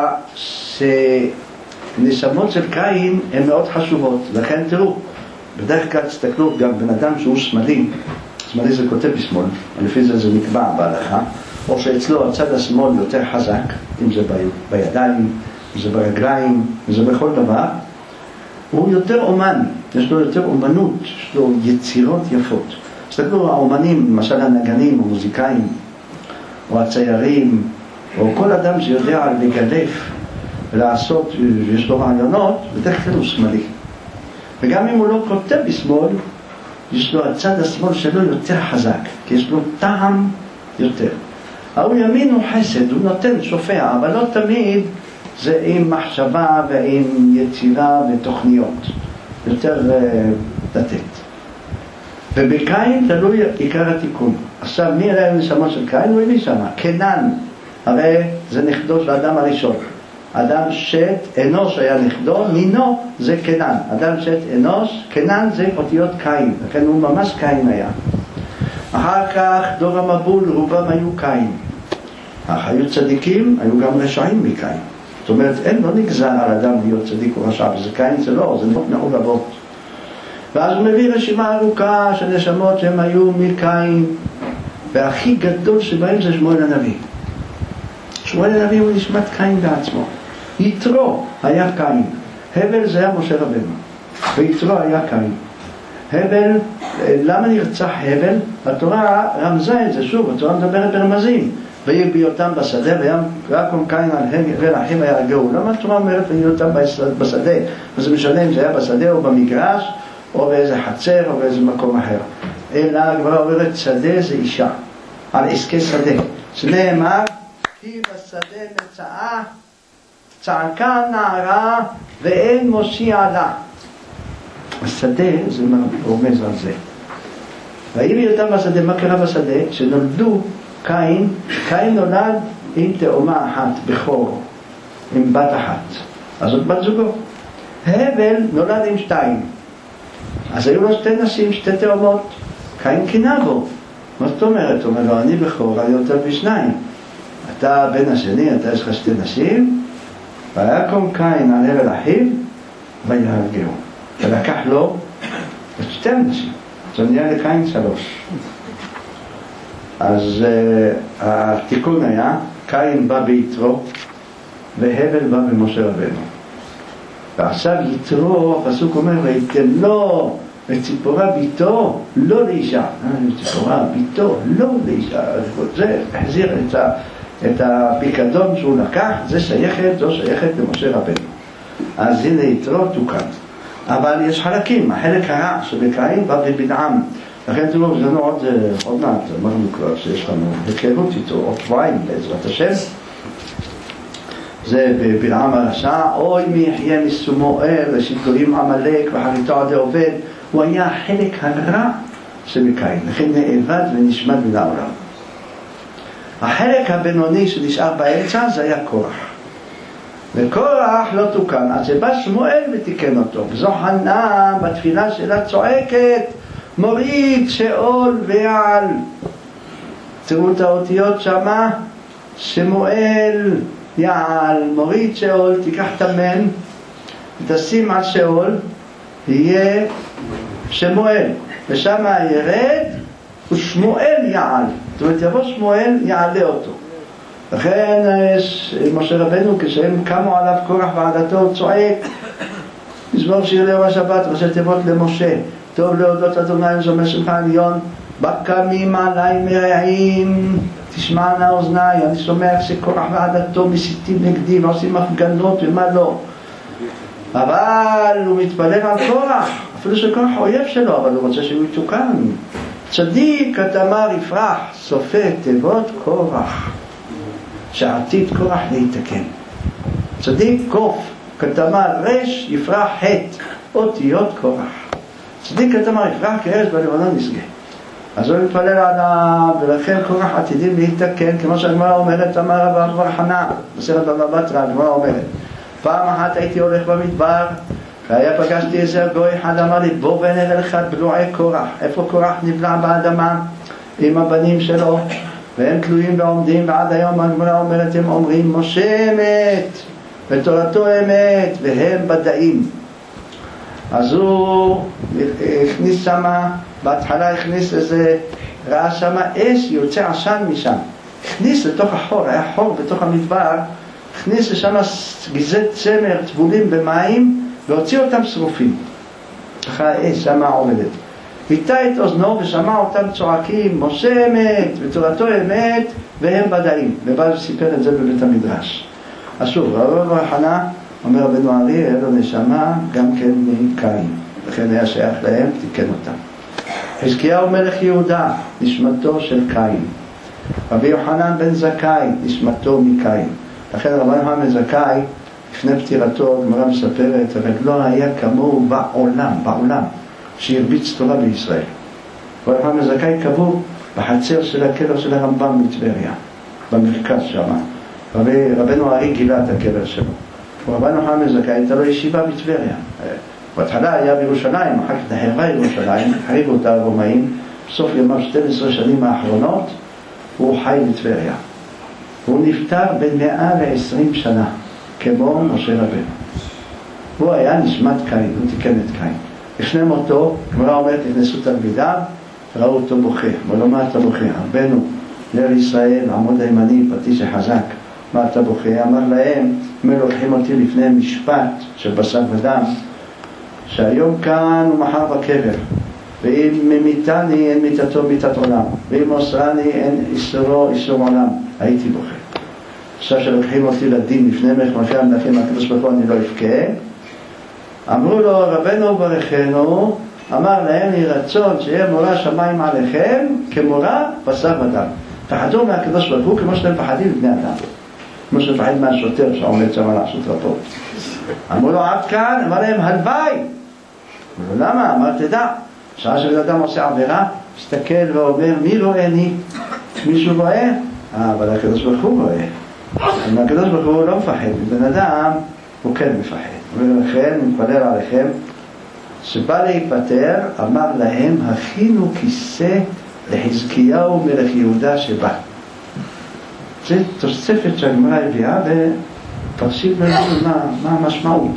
S1: שנשמות של קין הן מאוד חשובות, לכן תראו, בדרך כלל תסתכלו גם בן אדם שהוא שמאלי, שמאלי זה כותב בשמאל, לפי זה זה נקבע בהלכה, או שאצלו הצד השמאל יותר חזק, אם זה ב- בידיים, אם זה ברגליים, אם זה בכל דבר, הוא יותר אומן, יש לו יותר אומנות, יש לו יצירות יפות. תסתכלו, האומנים, למשל הנגנים, המוזיקאים, או הציירים, או כל אדם שיודע לגלף ולעשות, יש לו רעיונות, בדרך כלל הוא שמאלי. וגם אם הוא לא כותב בשמאל, יש לו הצד השמאל שלו יותר חזק, כי יש לו טעם יותר. ההוא ימין הוא חסד, הוא נותן, שופע, אבל לא תמיד זה עם מחשבה ועם יצירה ותוכניות. יותר uh, לתת. ובקין תלוי עיקר התיקון. עכשיו, מי אלה הנשמות של קין? הוא הביא שם. קנן, הרי זה נכדו של האדם הראשון. אדם שת, אנוש היה נכדו, מינו זה קנן. אדם שת, אנוש, קנן זה אותיות קין, לכן הוא ממש קין היה. אחר כך דור המבול רובם היו קין. אך היו צדיקים, היו גם רשעים מקין. זאת אומרת, אין, לא נגזר על אדם להיות צדיק או רשע, וזה קין זה לא, זה נעול אבות. ואז הוא מביא רשימה ארוכה של נשמות שהם היו מקין, והכי גדול שבהם זה שמואל הנביא. שמואל הנביא הוא נשמת קין בעצמו. יתרו היה קין, הבל זה היה משה רבנו, ויתרו היה קין. הבל, למה נרצח הבל? התורה רמזה את זה שוב, התורה מדברת ברמזים. ויהי בהיותם בשדה, ויקום קין על הבל אחיו ויהרגהו. למה התורה אומרת ויהי אותם בשדה? וזה משנה אם זה היה בשדה או במגרש, או באיזה חצר או באיזה מקום אחר. אלא הגמרא אומרת שדה זה אישה, על עסקי שדה. שנאמר, כי בשדה מצאה, צעקה נערה ואין מושיע לה. השדה זה רומז על זה. ויהי בהיותם בשדה, מה קרה בשדה? שנולדו קין, קין נולד עם תאומה אחת, בכור, עם בת אחת. אז זאת בת זוגו. הבל נולד עם שתיים. אז היו לו שתי נשים, שתי תאומות. קין קינה בו. מה זאת אומרת? הוא אומר לו, אני בכור, אני יותר בשניים. אתה בן השני, אתה יש לך שתי נשים, ויקום קין על הבל אחיו, ויהרגהו. ולקח לו את שתי נשים. זה נהיה לקין שלוש. אז uh, התיקון היה, קין בא ביתרו, והבל בא במשה רבנו. ועכשיו יתרו, הפסוק אומר, ויתן לו וציפורה ביתו, לא לאישה. ציפורה ביתו, לא לאישה. זה החזיר את, ה, את הפיקדון שהוא לקח, זה שייכת, זו שייכת למשה רבנו. אז הנה יתרו תוקן. אבל יש חלקים, החלק הרע שבקין בא בבלעם. לכן תראו, זה עוד, עוד מעט, אמרנו כבר שיש לנו היכרות איתו, עוד שבועיים בעזרת השם. זה בבלעם הרשע, אוי מי יחיה מסומואל ושיקולים עמלק וחריתו עדי עובד. הוא היה החלק הרע שבקין, לכן נאבד ונשמד מן העולם. החלק הבינוני שנשאר באמצע זה היה קורח. וקורח לא תוקן, אז זה בא שמואל ותיקן אותו. וזו חנה בתפילה שלה צועקת, מוריד שאול ויעל. תראו את האותיות שמה, שמואל יעל, מוריד שאול, תיקח את המן, תשים על שאול, יהיה שמואל, ושם ירד, ושמואל יעל. זאת אומרת, יבוא שמואל יעלה אותו. לכן משה רבנו, כשהם קמו עליו קורח ועדתו, הוא צועק, מזמור שיר ליום השבת, ראשי תיבות למשה, טוב להודות אדוני וזומר שמך עליון, בקמים עלי מרעים, תשמענה אוזניי, אני שומע שקורח ועדתו מסיתים נגדי ועושים הפגנות ומה לא. אבל הוא מתפלל על קורח, אפילו שקורח אויב שלו, אבל הוא רוצה שהוא יתוקן. צדיק התמר יפרח, סופי תיבות קורח, שעתיד קורח להתקן. צדיק קוף כתמר רש יפרח חט, אותיות קורח. צדיק כתמר יפרח כארץ בלבנון נשגה. אז הוא מתפלל עליו, ולכן קורח עתידים להתקן, כמו שהגמרא אומרת, אמר רב בר חנא, בסרט בבא בתרא, הגמרא אומרת, פעם אחת הייתי הולך במדבר, והיה פגשתי איזה גוי אחד, אמר לי, בוא ונראה לך בלועי קורח. איפה קורח נבלע באדמה? עם הבנים שלו, והם תלויים ועומדים, ועד היום הגמרא אומרת, הם אומרים, משה אמת, ותורתו אמת, והם בדאים. אז הוא הכניס שמה, בהתחלה הכניס איזה, ראה שמה אש, יוצא עשן משם. הכניס לתוך החור, היה חור בתוך המדבר, הכניס לשם גזי צמר טבולים במים, והוציא אותם שרופים. ככה האש שמה עומדת. היטה את אוזנו ושמע אותם צועקים, משה אמת, ותורתו אמת, והם בדאים. ובא וסיפר את זה בבית המדרש. אז שוב, רב בר חנא, אומר רבנו ארי, היה לו נשמה גם כן מקין. לכן היה שייך להם, תיקן אותם. חזקיהו מלך יהודה, נשמתו של קין. רבי יוחנן בן זכאי, נשמתו מקין. לכן רבי יוחנן בן זכאי, לפני פטירתו, הגמרא מספרת, אבל לא היה כמוהו בעולם, בעולם, שהרביץ תורה בישראל. רבי יוחנן בן זכאי קבור בחצר של הקבר של הרמב"ם בטבריה, במרכז שם. רבי, רבנו הארי גילה את הקבר שלו. ורבנו חנן זכאי הייתה לו ישיבה בטבריה. בהתחלה היה בירושלים, אחר כך נחרבה ירושלים, החריבו אותה הרומאים, בסוף ימיו שתים עשרה שנים האחרונות הוא חי בטבריה. הוא נפטר בין מאה ועשרים שנה, כמו משה רבנו. הוא היה נשמת קין, הוא תיקן את קין. לפני מותו, גמרא אומרת, נכנסו תלמידיו, ראו אותו בוכה. אבל לא מה אתה בוכה? רבנו, נר ישראל, עמוד הימני, פטיש החזק. מה אתה בוכה? אמר להם, הם לוקחים אותי לפני משפט של בשר ודם, שהיום כאן ומחר בקבר. ואם ממיתני אין מיתתו מיתת עולם, ואם אוסרני אין איסורו איסור עולם. הייתי בוכה. עכשיו שלוקחים אותי לדין לפני מלכי המלכים, הקדוש ברוך הוא אני לא אבכה. אמרו לו, רבנו ברכנו, אמר להם, יהי רצון שיהיה מורא שמיים עליכם כמורא בשר ודם. פחדו מהקדוש ברוך הוא כמו שאתם פחדים לבני אדם, כמו שפחד מהשוטר שעומד שם על השוטרתו. אמרו לו, עד כאן? אמר להם, הלוואי. אמרו לו, למה? אמר, תדע, שעה שבן אדם עושה עבירה, מסתכל ואומר, מי רואה-אני? מישהו רואה? אה, אבל הקדוש ברוך הוא רואה. אבל הקדוש ברוך הוא לא מפחד, בן אדם הוא כן מפחד. ולכן, נתפלל עליכם, שבא להיפטר, אמר להם, הכינו כיסא לחזקיהו מלך יהודה שבא. זה תוספת שהגמרא הביאה ופרשים לנו מה, מה המשמעות.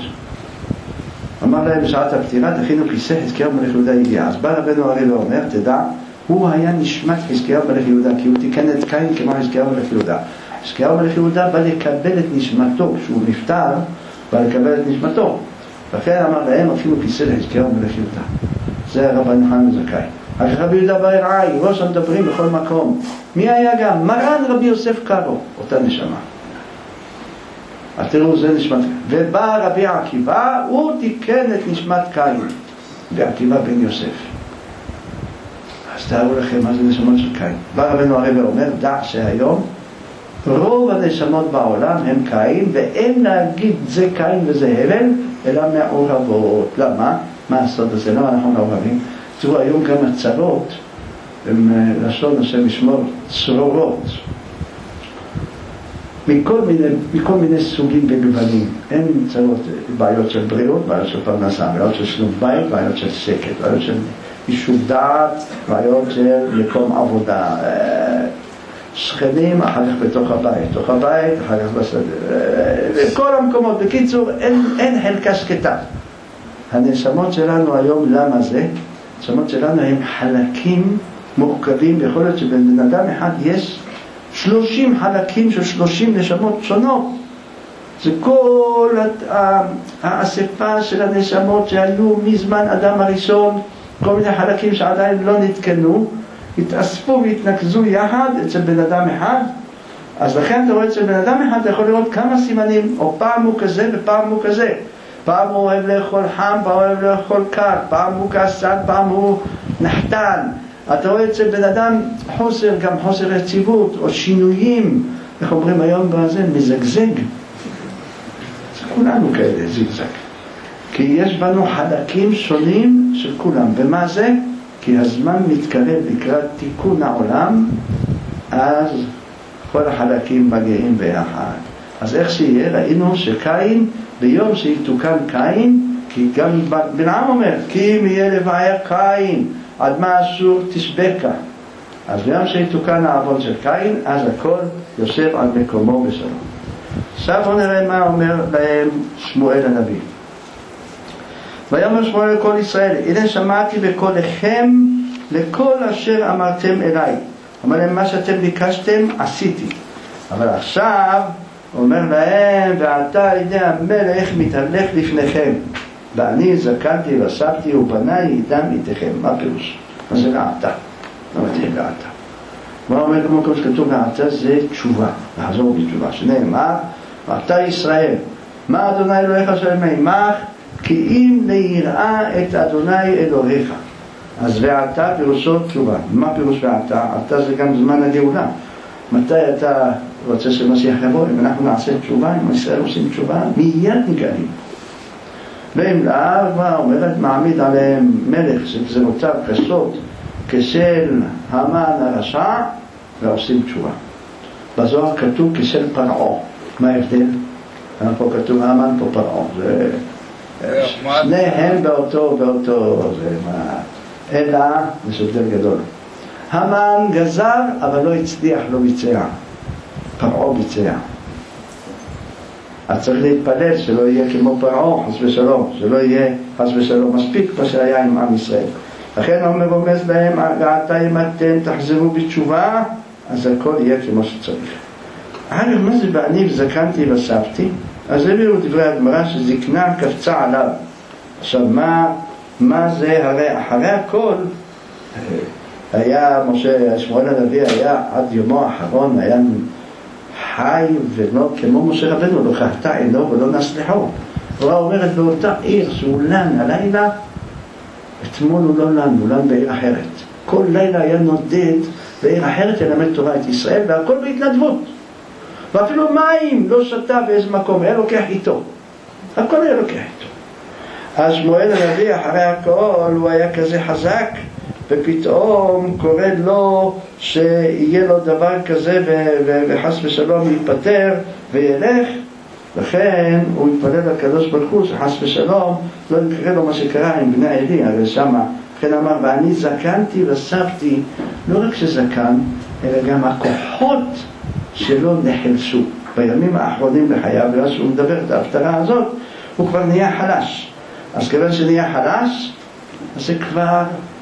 S1: אמר להם בשעת הפטירה, הכינו כיסא, חזקיהו מלך יהודה הגיע. אז בא רבנו הארי ואומר, תדע, הוא היה נשמת חזקיהו מלך יהודה, כי הוא תיקן את קין כמו חזקיהו מלך יהודה. חזקיהו מלך יהודה בא לקבל את נשמתו, כשהוא נפטר, בא לקבל את נשמתו. לכן אמר להם, אפילו כיסא לחזקיהו מלך יהודה. זה רבן חנן זכאי. אחר רבי יהודה בר עילאי, ראש המדברים בכל מקום. מי היה גם? מרן רבי יוסף קארו, אותה נשמה. אז תראו, זה נשמת. ובא רבי עקיבא, הוא תיקן את נשמת קין. ועקיבא בן יוסף. אז תארו לכם מה זה נשמות של קין. בא רבנו הרי ואומר, דע שהיום רוב הנשמות בעולם הם קין, ואין להגיד זה קין וזה הבל, אלא מעורבות. למה? מה הסוד הזה? לא, אנחנו מעורבים. תראו, היום גם הצרות, הם לשון השם ישמור, צרורות. מכל מיני, מכל מיני סוגים וגוונים. אין צרות, בעיות של בריאות, בעיות של פרנסה, בעיות של שלום בית, בעיות של שקט, בעיות של יישוב דעת, בעיות של מקום עבודה. שכנים, אחר כך בתוך הבית, בתוך הבית, אחר כך בסדר. בכל המקומות, בקיצור, אין, אין חלקה שקטה. הנשמות שלנו היום, למה זה? הנשמות שלנו הם חלקים מורכבים, יכול להיות שבן אדם אחד יש שלושים חלקים של שלושים נשמות שונות. זה כל האספה של הנשמות שהיו מזמן אדם הראשון, כל מיני חלקים שעדיין לא נתקנו, התאספו והתנקזו יחד אצל בן אדם אחד. אז לכן אתה רואה אצל בן אדם אחד, אתה יכול לראות כמה סימנים, או פעם הוא כזה ופעם הוא כזה. פעם הוא אוהב לאכול חם, פעם הוא אוהב לאכול קר, פעם הוא כעסן, פעם הוא נחתן. אתה רואה אצל בן אדם חוסר, גם חוסר רציבות, או שינויים, איך אומרים היום בזה, מזגזג. זה כולנו כאלה, זגזג. כי יש בנו חלקים שונים של כולם. ומה זה? כי הזמן מתקרב לקראת תיקון העולם, אז כל החלקים מגיעים ביחד. אז איך שיהיה, ראינו שקין, ביום שיתוקן קין, כי גם בלעם אומר, כי אם יהיה לבעיה קין, עד מה אסור תשבקה. אז ביום שיתוקן העוון של קין, אז הכל יושב על מקומו בשלום. עכשיו בואו נראה מה אומר להם שמואל הנביא. ויאמר שמואל לכל ישראל, הנה שמעתי בקולכם לכל אשר אמרתם אליי. אומר להם, מה שאתם ביקשתם עשיתי. אבל עכשיו אומר להם, ועתה על ידי המלך מתהלך לפניכם, ואני זקנתי וסבתי ובניי איתם איתכם. מה פירוש? מה זה ועתה? מה מתאים ועתה? מה אומר כמו כמו שכתוב ועתה? זה תשובה, לחזור בתשובה, שנאמר ועתה ישראל, מה אדוני אלוהיך שלם עמך, כי אם ליראה את אדוני אלוהיך. אז ועתה פירושו תשובה. מה פירוש ועתה? עתה זה גם זמן הגאולה. מתי אתה רוצה שמשיח יבוא? אם אנחנו נעשה תשובה, אם ישראל עושים תשובה, מיד נגלים. ואם לאב, מה אומרת? מעמיד עליהם מלך שגזרותיו קשות כשל המן הרשע, ועושים תשובה. בזוהר כתוב כשל פרעה. מה ההבדל? פה כתוב המן, פה פרעה. זה... שניהם באותו, באותו, זה מה... אלא, זה הבדל גדול. המן גזר, אבל לא הצליח, לא ביצע. פרעה ביצע. אז צריך להתפלל שלא יהיה כמו פרעה, חס ושלום, שלא יהיה חס ושלום, מספיק מה שהיה עם עם ישראל. לכן הוא מרומז להם, ועתה אם אתם תחזרו בתשובה, אז הכל יהיה כמו שצריך. אגב, מה זה בעני וזקנתי וסבתי? אז הביאו דברי הגמרא שזקנה קפצה עליו. עכשיו, מה, מה זה? הרי אחרי הכל, היה משה, שמואל הנביא היה עד יומו האחרון, היה חי ולא כמו משה רבנו, לא חטא עינו ולא נסלחו. הוא אומרת באותה עיר שהוא לן הלילה, אתמול הוא לא לן, הוא לן בעיר אחרת. כל לילה היה נודד בעיר אחרת ללמד תורה את ישראל, והכל בהתנדבות. ואפילו מים לא שתה באיזה מקום, היה לוקח איתו. הכל היה לוקח איתו. אז שמואל הנביא אחרי הכל הוא היה כזה חזק, ופתאום קורא לו שיהיה לו דבר כזה וחס ושלום ייפטר וילך. לכן הוא יתפלל לקדוש ברוך הוא שחס ושלום לא יקרה לו מה שקרה עם בני עלי. הרי שמה לכן אמר ואני זקנתי וסבתי, לא רק שזקן אלא גם הכוחות שלא נחלשו בימים האחרונים לחייו. ואז שהוא מדבר את ההפטרה הזאת הוא כבר נהיה חלש. אז כיוון שנהיה חלש אז זה כבר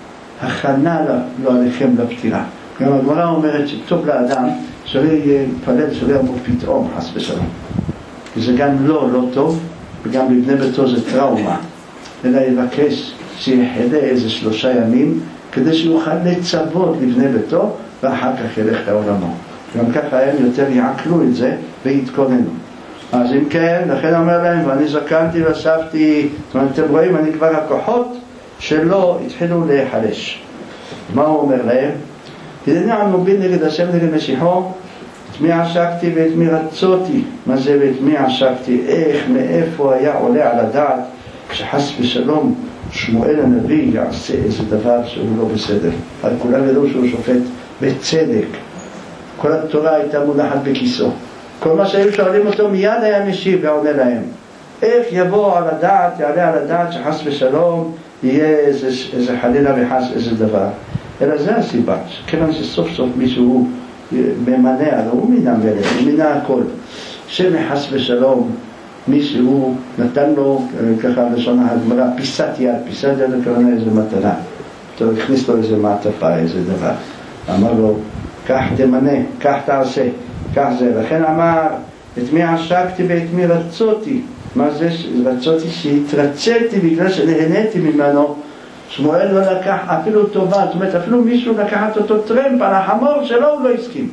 S1: הכנה לא עליכם לפטירה. גם הגמרא אומרת שטוב לאדם שלא יתפלל, שלא ימות פתאום חס ושלום, כי זה גם לא לא טוב, וגם לבני ביתו זה טראומה. אלא יבקש שיחלה איזה שלושה ימים כדי שיוכל לצוות לבני ביתו ואחר כך ילך לעולמו. גם ככה הם יותר יעקלו את זה ויתכוננו. אז אם כן, לכן אומר להם ואני זקנתי וסבתי, זאת אומרת אתם רואים, אני כבר הכוחות שלא התחילו להיחלש. מה הוא אומר להם? תדעני ענובין נגד השם נגד משיחו, את מי עשקתי ואת מי רצותי. מה זה ואת מי עשקתי? איך, מאיפה היה עולה על הדעת שחס ושלום שמואל הנביא יעשה איזה דבר שהוא לא בסדר. אבל כולם ידעו שהוא שופט בצדק. כל התורה הייתה מונחת בכיסו. כל מה שהיו שואלים אותו מיד היה משיב ועונה להם. איך יבוא על הדעת, יעלה על הדעת שחס ושלום יהיה איזה, איזה חלילה וחס איזה דבר. אלא זה הסיבה, כיוון שסוף סוף מישהו ממנה, הרי הוא מינה מלך, הוא מינה הכל. שמחס ושלום מישהו נתן לו, ככה לשון הגמרא, פיסת יד, פיסת יד הכוונה איזה מתנה. הוא הכניס לו איזה מעטפה, איזה דבר. אמר לו, כך תמנה, כך תעשה, כך זה. לכן אמר, את מי עשקתי ואת מי רצותי. מה זה? רצותי שהתרציתי בגלל שנהניתי ממנו. שמואל לא לקח אפילו טובה, זאת אומרת אפילו מישהו לקחת אותו טרמפ על החמור שלו הוא לא הסכים.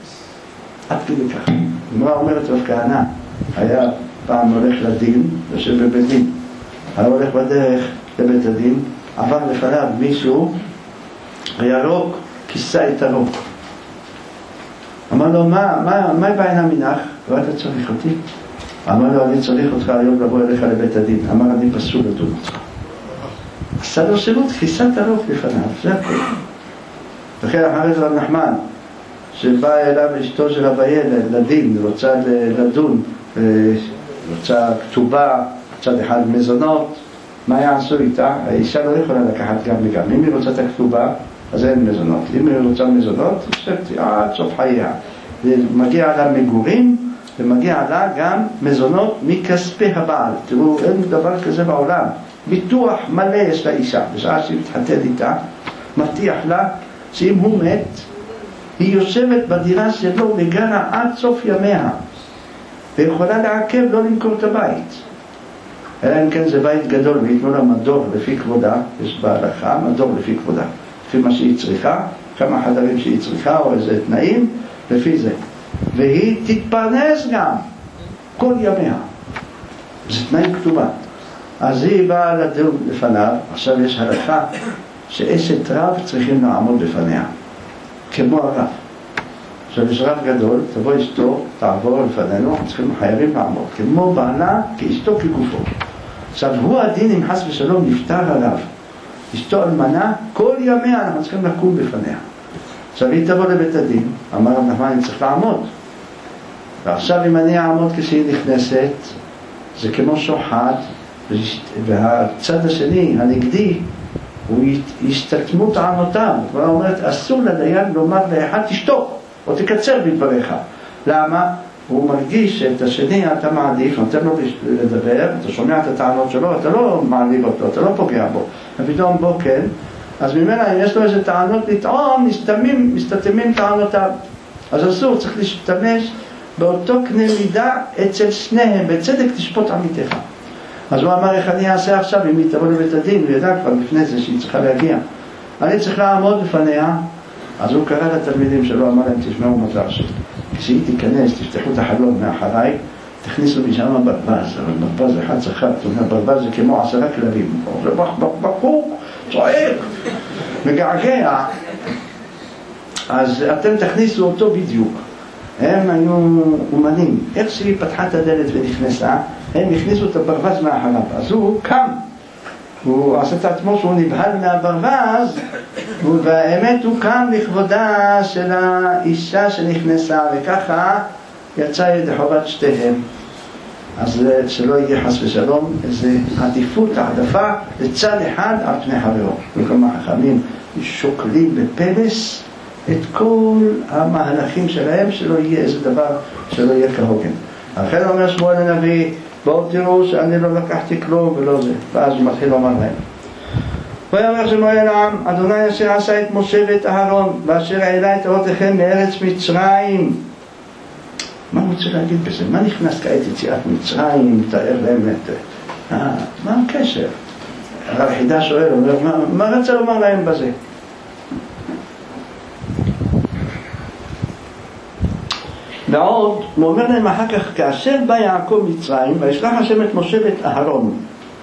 S1: עד כדי כך. אמרה אומרת רב כהנא, היה פעם הולך לדין, יושב בבית דין, היה הולך בדרך לבית הדין, עבר לפניו מישהו ירוק, כיסה את הרוק. אמר לו, מה, מה, מה בעינה מנך? לא אתה צריך אותי? אמר לו, אני צריך אותך היום לבוא אליך לבית הדין. אמר, אני פסול לדון אותך. עשה לו שירות, כיסת הרוק לפניו, זה הכל. לכן אחרי זה נחמן, שבא אליו אשתו של אביי לדין, רוצה לדון, רוצה כתובה, צד אחד מזונות, מה יעשו איתה? האישה לא יכולה לקחת גם וגם. אם היא רוצה את הכתובה, אז אין מזונות. אם היא רוצה מזונות, חשבתי, עד סוף חייה. ומגיע לה מגורים, ומגיע לה גם מזונות מכספי הבעל. תראו, אין דבר כזה בעולם. ביטוח מלא יש לאישה. בשעה שהיא מתחתן איתה, מבטיח לה שאם הוא מת, היא יושבת בדירה שלו וגרה עד סוף ימיה. ויכולה לעכב לא למכור את הבית. אלא אם כן זה בית גדול, ויתנו לה מדור לפי כבודה, יש בהלכה, מדור לפי כבודה. לפי מה שהיא צריכה, כמה חדרים שהיא צריכה, או איזה תנאים, לפי זה. והיא תתפרנס גם, כל ימיה. זה תנאים כתובה. אז היא באה לדון לפניו, עכשיו יש הלכה, שאשת רב צריכים לעמוד בפניה, כמו הרב. עכשיו יש רב גדול, תבוא אשתו, תעבור לפנינו, צריכים חייבים לעמוד, כמו בעלה, כאשתו כגופו. עכשיו הוא הדין אם חס ושלום נפטר עליו, אשתו אלמנה, כל ימיה אנחנו צריכים לקום בפניה. עכשיו היא תבוא לבית הדין, אמר רב נחמן, אני צריך לעמוד. ועכשיו אם אני אעמוד כשהיא נכנסת, זה כמו שוחד, והצד השני, הנגדי, הוא יסתתמו טענותיו. הוא אומרת, אסור לדיין לומר לאחד תשתוק, או תקצר בדבריך. למה? הוא מרגיש שאת השני אתה מעדיף, נותן לו לדבר, אתה שומע את הטענות שלו, אתה לא מעליב אותו, אתה לא פוגע בו. ופתאום בו כן, אז ממנה אם יש לו איזה טענות לטעון, מסתתמים, מסתתמים טענותיו. אז אסור, צריך להשתמש באותו קנה מידה אצל שניהם, בצדק תשפוט עמיתך. אז הוא אמר, איך אני אעשה עכשיו אם היא תבוא לבית הדין? הוא ידע כבר לפני זה שהיא צריכה להגיע. אני צריך לעמוד בפניה. אז הוא קרא לתלמידים שלו, אמר להם, תשמעו מזל שלי. כשהיא תיכנס, תפתחו את החלום מאחריי, תכניסו משם ברווז. אבל ברווז אחד צחק, ברווז זה כמו עשרה כלבים. זה בח בח בחוק, צועק, מגעגע. אז אתם תכניסו אותו בדיוק. הם היו אומנים. איך שהיא פתחה את הדלת ונכנסה, הם הכניסו את הברווז מאחריו. אז הוא קם. הוא עשה את עצמו שהוא נבהל מהברווז, ובאמת הוא קם לכבודה של האישה שנכנסה, וככה יצא ידי חובת שתיהם. אז שלא יהיה חס ושלום איזו עדיפות, העדפה לצד אחד על פני חברו. וכמה חכמים שוקלים בפלס את כל המהלכים שלהם, שלא יהיה איזה דבר שלא יהיה כהוגן. לכן אומר שמואל הנביא, בואו תראו שאני לא לקחתי כלום ולא זה. ואז הוא מתחיל לומר להם. ויאמר שמואל לעם, אדוני אשר עשה את משה ואת אהרון, ואשר העלה את אבותיכם מארץ מצרים. מה הוא רוצה להגיד בזה? מה נכנס כעת יציאת מצרים? תאר להם את... אה, מה הקשר? הרב חידה שואל, אומר, מה, מה רצה לומר להם בזה? ועוד, הוא אומר להם אחר כך, כאשר בא יעקב מצרים, וישלח השם את משה ואת אהרון.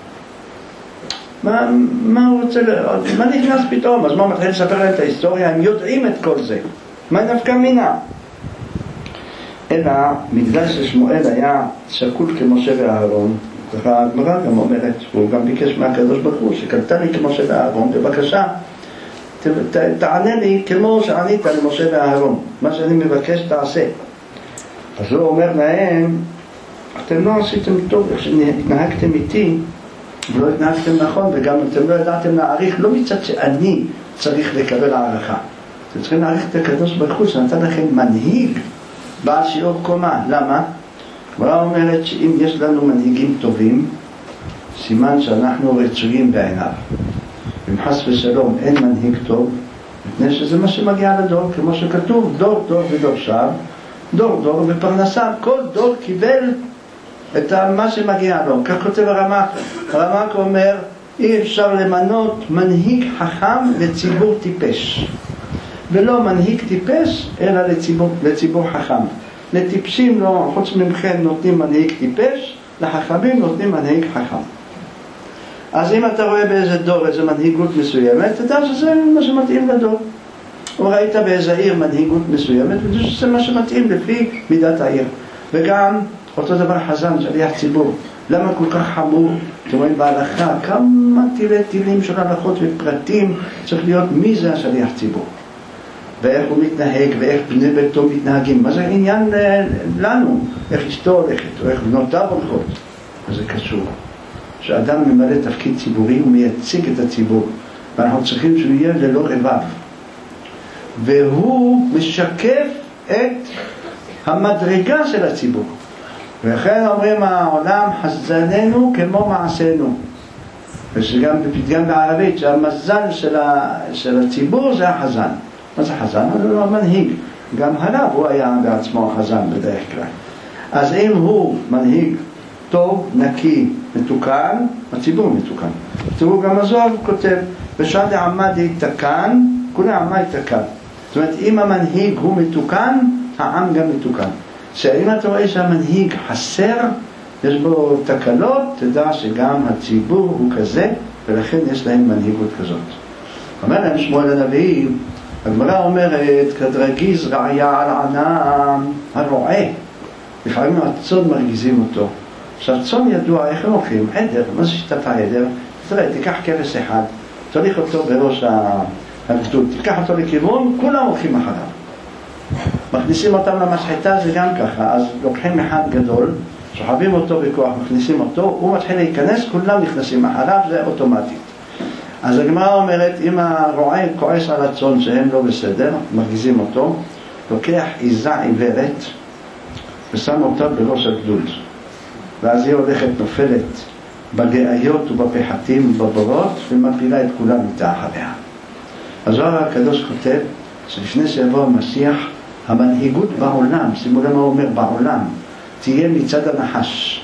S1: מה, מה הוא רוצה, מה נכנס פתאום? אז מה הוא מתחיל לספר להם את ההיסטוריה? הם יודעים את כל זה. מה דווקא מינה? אלא, בגלל ששמואל היה שקול כמשה ואהרון, ככה הגמרא גם אומרת, הוא גם ביקש מהקדוש ברוך הוא, שקלטני כמשה ואהרון, בבקשה, ת, ת, תענה לי כמו שענית למשה ואהרון. מה שאני מבקש תעשה. אז הוא אומר להם, אתם לא עשיתם טוב איך שהתנהגתם איתי, ולא התנהגתם נכון, וגם אתם לא ידעתם להעריך, לא מצד שאני צריך לקבל הערכה. אתם צריכים להעריך את הקדוש ברוך הוא, שנתן לכם מנהיג בעל שיעור קומה. למה? הגמרא אומרת שאם יש לנו מנהיגים טובים, סימן שאנחנו רצויים בעיניו. אם חס ושלום אין מנהיג טוב, מפני שזה מה שמגיע לדור, כמו שכתוב, דור דור ודור שב, דור דור ופרנסה. כל דור קיבל את מה שמגיע לו. כך כותב הרמ"ק. הרמ"ק אומר, אי אפשר למנות מנהיג חכם לציבור טיפש. ולא מנהיג טיפש, אלא לציבור, לציבור חכם. לטיפשים לא, חוץ ממכן נותנים מנהיג טיפש, לחכמים נותנים מנהיג חכם. אז אם אתה רואה באיזה דור איזו מנהיגות מסוימת, תדע שזה מה שמתאים לדור. או ראית באיזה עיר מנהיגות מסוימת, וזה מה שמתאים לפי מידת העיר. וגם אותו דבר חזן, שליח ציבור. למה כל כך חמור? אתם רואים בהלכה, כמה תילי תילים של הלכות ופרטים צריך להיות מי זה השליח ציבור. ואיך הוא מתנהג, ואיך בני ביתו מתנהגים. מה זה עניין לנו? איך אשתו הולכת, או איך בנותיו הולכות. וזה קשור. שאדם ממלא תפקיד ציבורי, הוא מייצג את הציבור. ואנחנו צריכים שהוא יהיה ללא רבב. והוא משקף את המדרגה של הציבור. ולכן אומרים העולם, חזננו כמו מעשינו. ושגם בפתגם בערבית, שהמזל של, ה, של הציבור זה החזן. מה זה חזן? זה לא המנהיג. גם הרב הוא היה בעצמו החזן בדרך כלל. אז אם הוא מנהיג טוב, נקי, מתוקן, הציבור מתוקן. תראו, גם הזוהר כותב, בשד העמד יתקן, כולי העמד יתקן. זאת אומרת, אם המנהיג הוא מתוקן, העם גם מתוקן. שאם אתה רואה שהמנהיג חסר, יש בו תקלות, תדע שגם הציבור הוא כזה, ולכן יש להם מנהיגות כזאת. אומר להם שמואל הנביא, הגמרא אומרת, כדרגיז רעיה על ענם הרועה. לפעמים הצאן מרגיזים אותו. עכשיו, צאן ידוע, איך הם הולכים? עדר, מה זה שיטת העדר? תראה, תיקח כבש אחד, תוליך אותו בראש הגדוד, תיקח אותו לכיוון, כולם הולכים אחריו. מכניסים אותם למשחטה, זה גם ככה. אז לוקחים אחד גדול, שוחבים אותו בכוח, מכניסים אותו, הוא מתחיל להיכנס, כולם נכנסים אחריו, זה אוטומטית. אז הגמרא אומרת, אם הרועה כועס על הצאן שהם לא בסדר, מרגיזים אותו, לוקח עיזה עיוורת ושם אותה בראש הגדוד, ואז היא הולכת נופלת בגאיות ובפחתים ובבורות ומפילה את כולם איתה אחריה. הזוהר הקדוש כותב שלפני שיבוא המשיח, המנהיגות בעולם, שימו למה הוא אומר בעולם, תהיה מצד הנחש.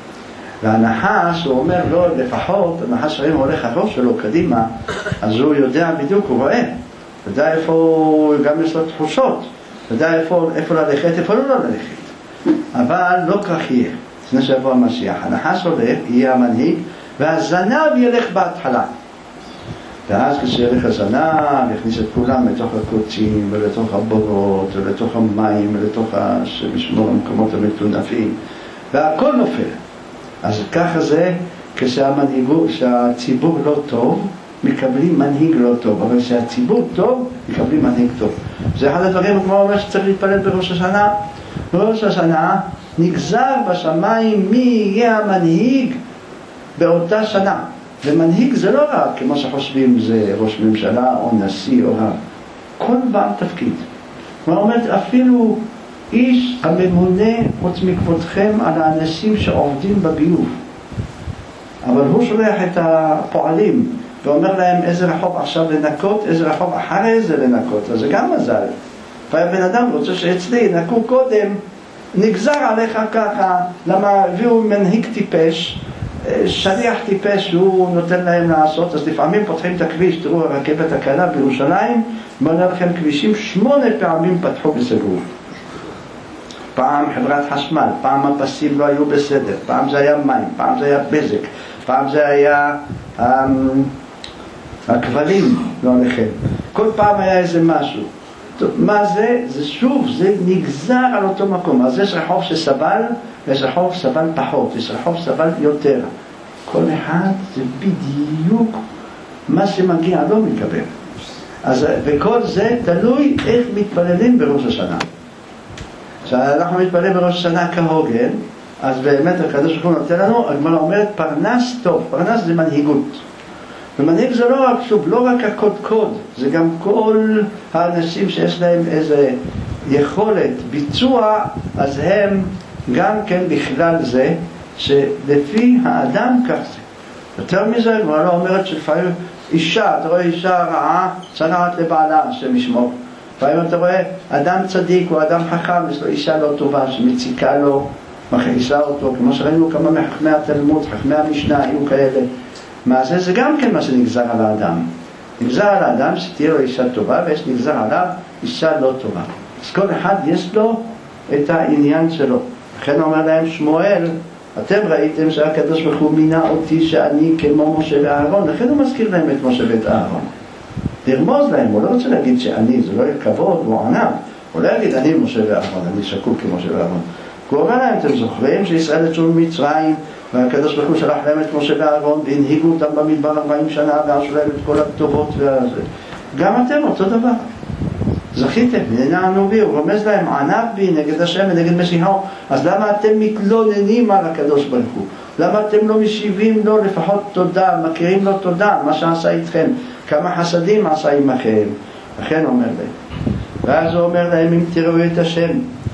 S1: והנחש, הוא אומר לו, לפחות, הנחש רואים הולך הראש שלו קדימה, אז הוא יודע בדיוק, הוא רואה, יודע איפה הוא, גם יש לו תחושות, יודע איפה, איפה ללכת, איפה לא ללכת. אבל לא כך יהיה, לפני שיבוא המשיח. הנחש הולך, יהיה המנהיג, והזנב ילך בהתחלה. ואז כשילך הזנב, יכניס את כולם לתוך הקוצים, ולתוך הבורות, ולתוך המים, ולתוך המשמור המקומות המטונפים, והכל נופל. אז ככה זה, כשהמנהיגות, כשהציבור לא טוב, מקבלים מנהיג לא טוב, אבל כשהציבור טוב, מקבלים מנהיג טוב. זה אחד הדברים, כמו אומר, שצריך להתפלל בראש השנה. בראש השנה נגזר בשמיים מי יהיה המנהיג באותה שנה. ומנהיג זה לא רק, כמו שחושבים, זה ראש ממשלה או נשיא או רב. כל בעל תפקיד. זאת אומרת, אפילו איש הממונה חוץ מכבודכם על האנשים שעובדים בביוב. אבל הוא שולח את הפועלים ואומר להם איזה רחוב עכשיו לנקות, איזה רחוב אחרי זה לנקות. אז זה גם מזל. והבן אדם רוצה שאצלי ינקו קודם, נגזר עליך ככה, למה הביאו מנהיג טיפש, שליח טיפש שהוא נותן להם לעשות. אז לפעמים פותחים את הכביש, תראו הרכבת הקלה בירושלים, מונה לכם כבישים, שמונה פעמים פתחו וסגרו. פעם חברת חשמל, פעם הפסים לא היו בסדר, פעם זה היה מים, פעם זה היה בזק, פעם זה היה um, הכבלים לא הולכים. כל פעם היה איזה משהו. טוב, מה זה? זה שוב, זה נגזר על אותו מקום. אז יש רחוב שסבל, יש רחוב סבל פחות, יש רחוב סבל יותר. כל אחד זה בדיוק מה שמגיע לא מקבל. אז, וכל זה תלוי איך מתפללים בראש השנה. כשאנחנו מתפללים בראש השנה כהוגן, אז באמת הקדוש ברוך הוא נותן לנו, הגמרא אומרת פרנס טוב. פרנס זה מנהיגות. ומנהיג זה לא רק, שוב, לא רק הקודקוד, זה גם כל האנשים שיש להם איזה יכולת ביצוע, אז הם גם כן בכלל זה, שלפי האדם כך זה. יותר מזה, הגמרא לא אומרת שלפעמים אישה, אתה רואה אישה רעה, צנעת לבעלה, השם ישמור. לפעמים אתה רואה אדם צדיק או אדם חכם, יש לו אישה לא טובה שמציקה לו, מכעיסה אותו, כמו שראינו כמה מחכמי התלמוד, חכמי המשנה, היו כאלה. מה זה? זה גם כן מה שנגזר על האדם. נגזר על האדם שתהיה לו אישה טובה, ויש נגזר עליו אישה לא טובה. אז כל אחד יש לו את העניין שלו. לכן אומר להם שמואל, אתם ראיתם שהקדוש ברוך הוא מינה אותי שאני כמו משה ואהרון, לכן הוא מזכיר להם את משה ואת אהרון. לרמוז להם, הוא לא רוצה להגיד שאני, זה לא יהיה כבוד, הוא ענב. הוא לא יגיד אני משה ואהרון, אני שקול כמו משה ואהרון. הוא אומר להם, אתם זוכרים שישראל יצאו ממצרים, והקדוש ברוך הוא שלח להם את משה ואהרון והנהיגו אותם במדבר ארבעים שנה ועשו להם את כל הכתובות והזה. גם אתם אותו דבר. זכיתם, נענו בי, הוא רומז להם, ענב בי נגד השם ונגד משיחו. אז למה אתם מתלוננים על הקדוש ברוך הוא? למה אתם לא משיבים לו לפחות תודה, מכירים לו תודה, מה שעשה איתכם, כמה חסדים עשה עמכם? לכן אומר להם. ואז הוא אומר להם, אם תראו את השם,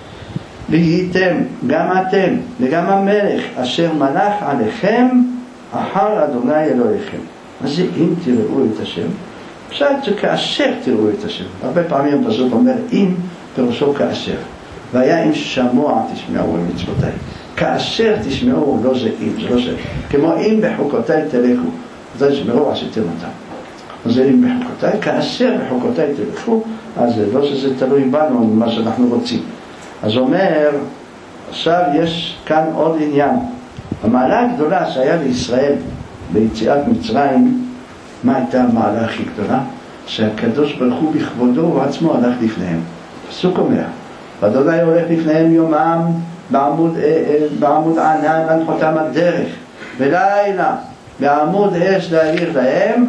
S1: והייתם, גם אתם וגם המלך אשר מלך עליכם אחר אדוני אלוהיכם. אז זה אם תראו את השם, פשוט זה כאשר תראו את השם. הרבה פעמים פשוט אומר אם פירושו כאשר. והיה אם שמוע תשמעו במצוותיי. כאשר תשמעו, לא זה אם, זה לא זה. כמו אם בחוקותיי תלכו, זה תשמעו עשיתם אותם. אז זה אם בחוקותיי, כאשר בחוקותיי תלכו, אז זה לא שזה תלוי בנו מה שאנחנו רוצים. אז אומר, עכשיו יש כאן עוד עניין. המעלה הגדולה שהיה לישראל ביציאת מצרים, מה הייתה המעלה הכי גדולה? שהקדוש ברוך הוא בכבודו ועצמו הלך לפניהם. פסוק אומר, ואדוני הולך לפניהם יומם בעמוד, בעמוד ענן להנחותם הדרך, ולילה בעמוד אש להאיר להם,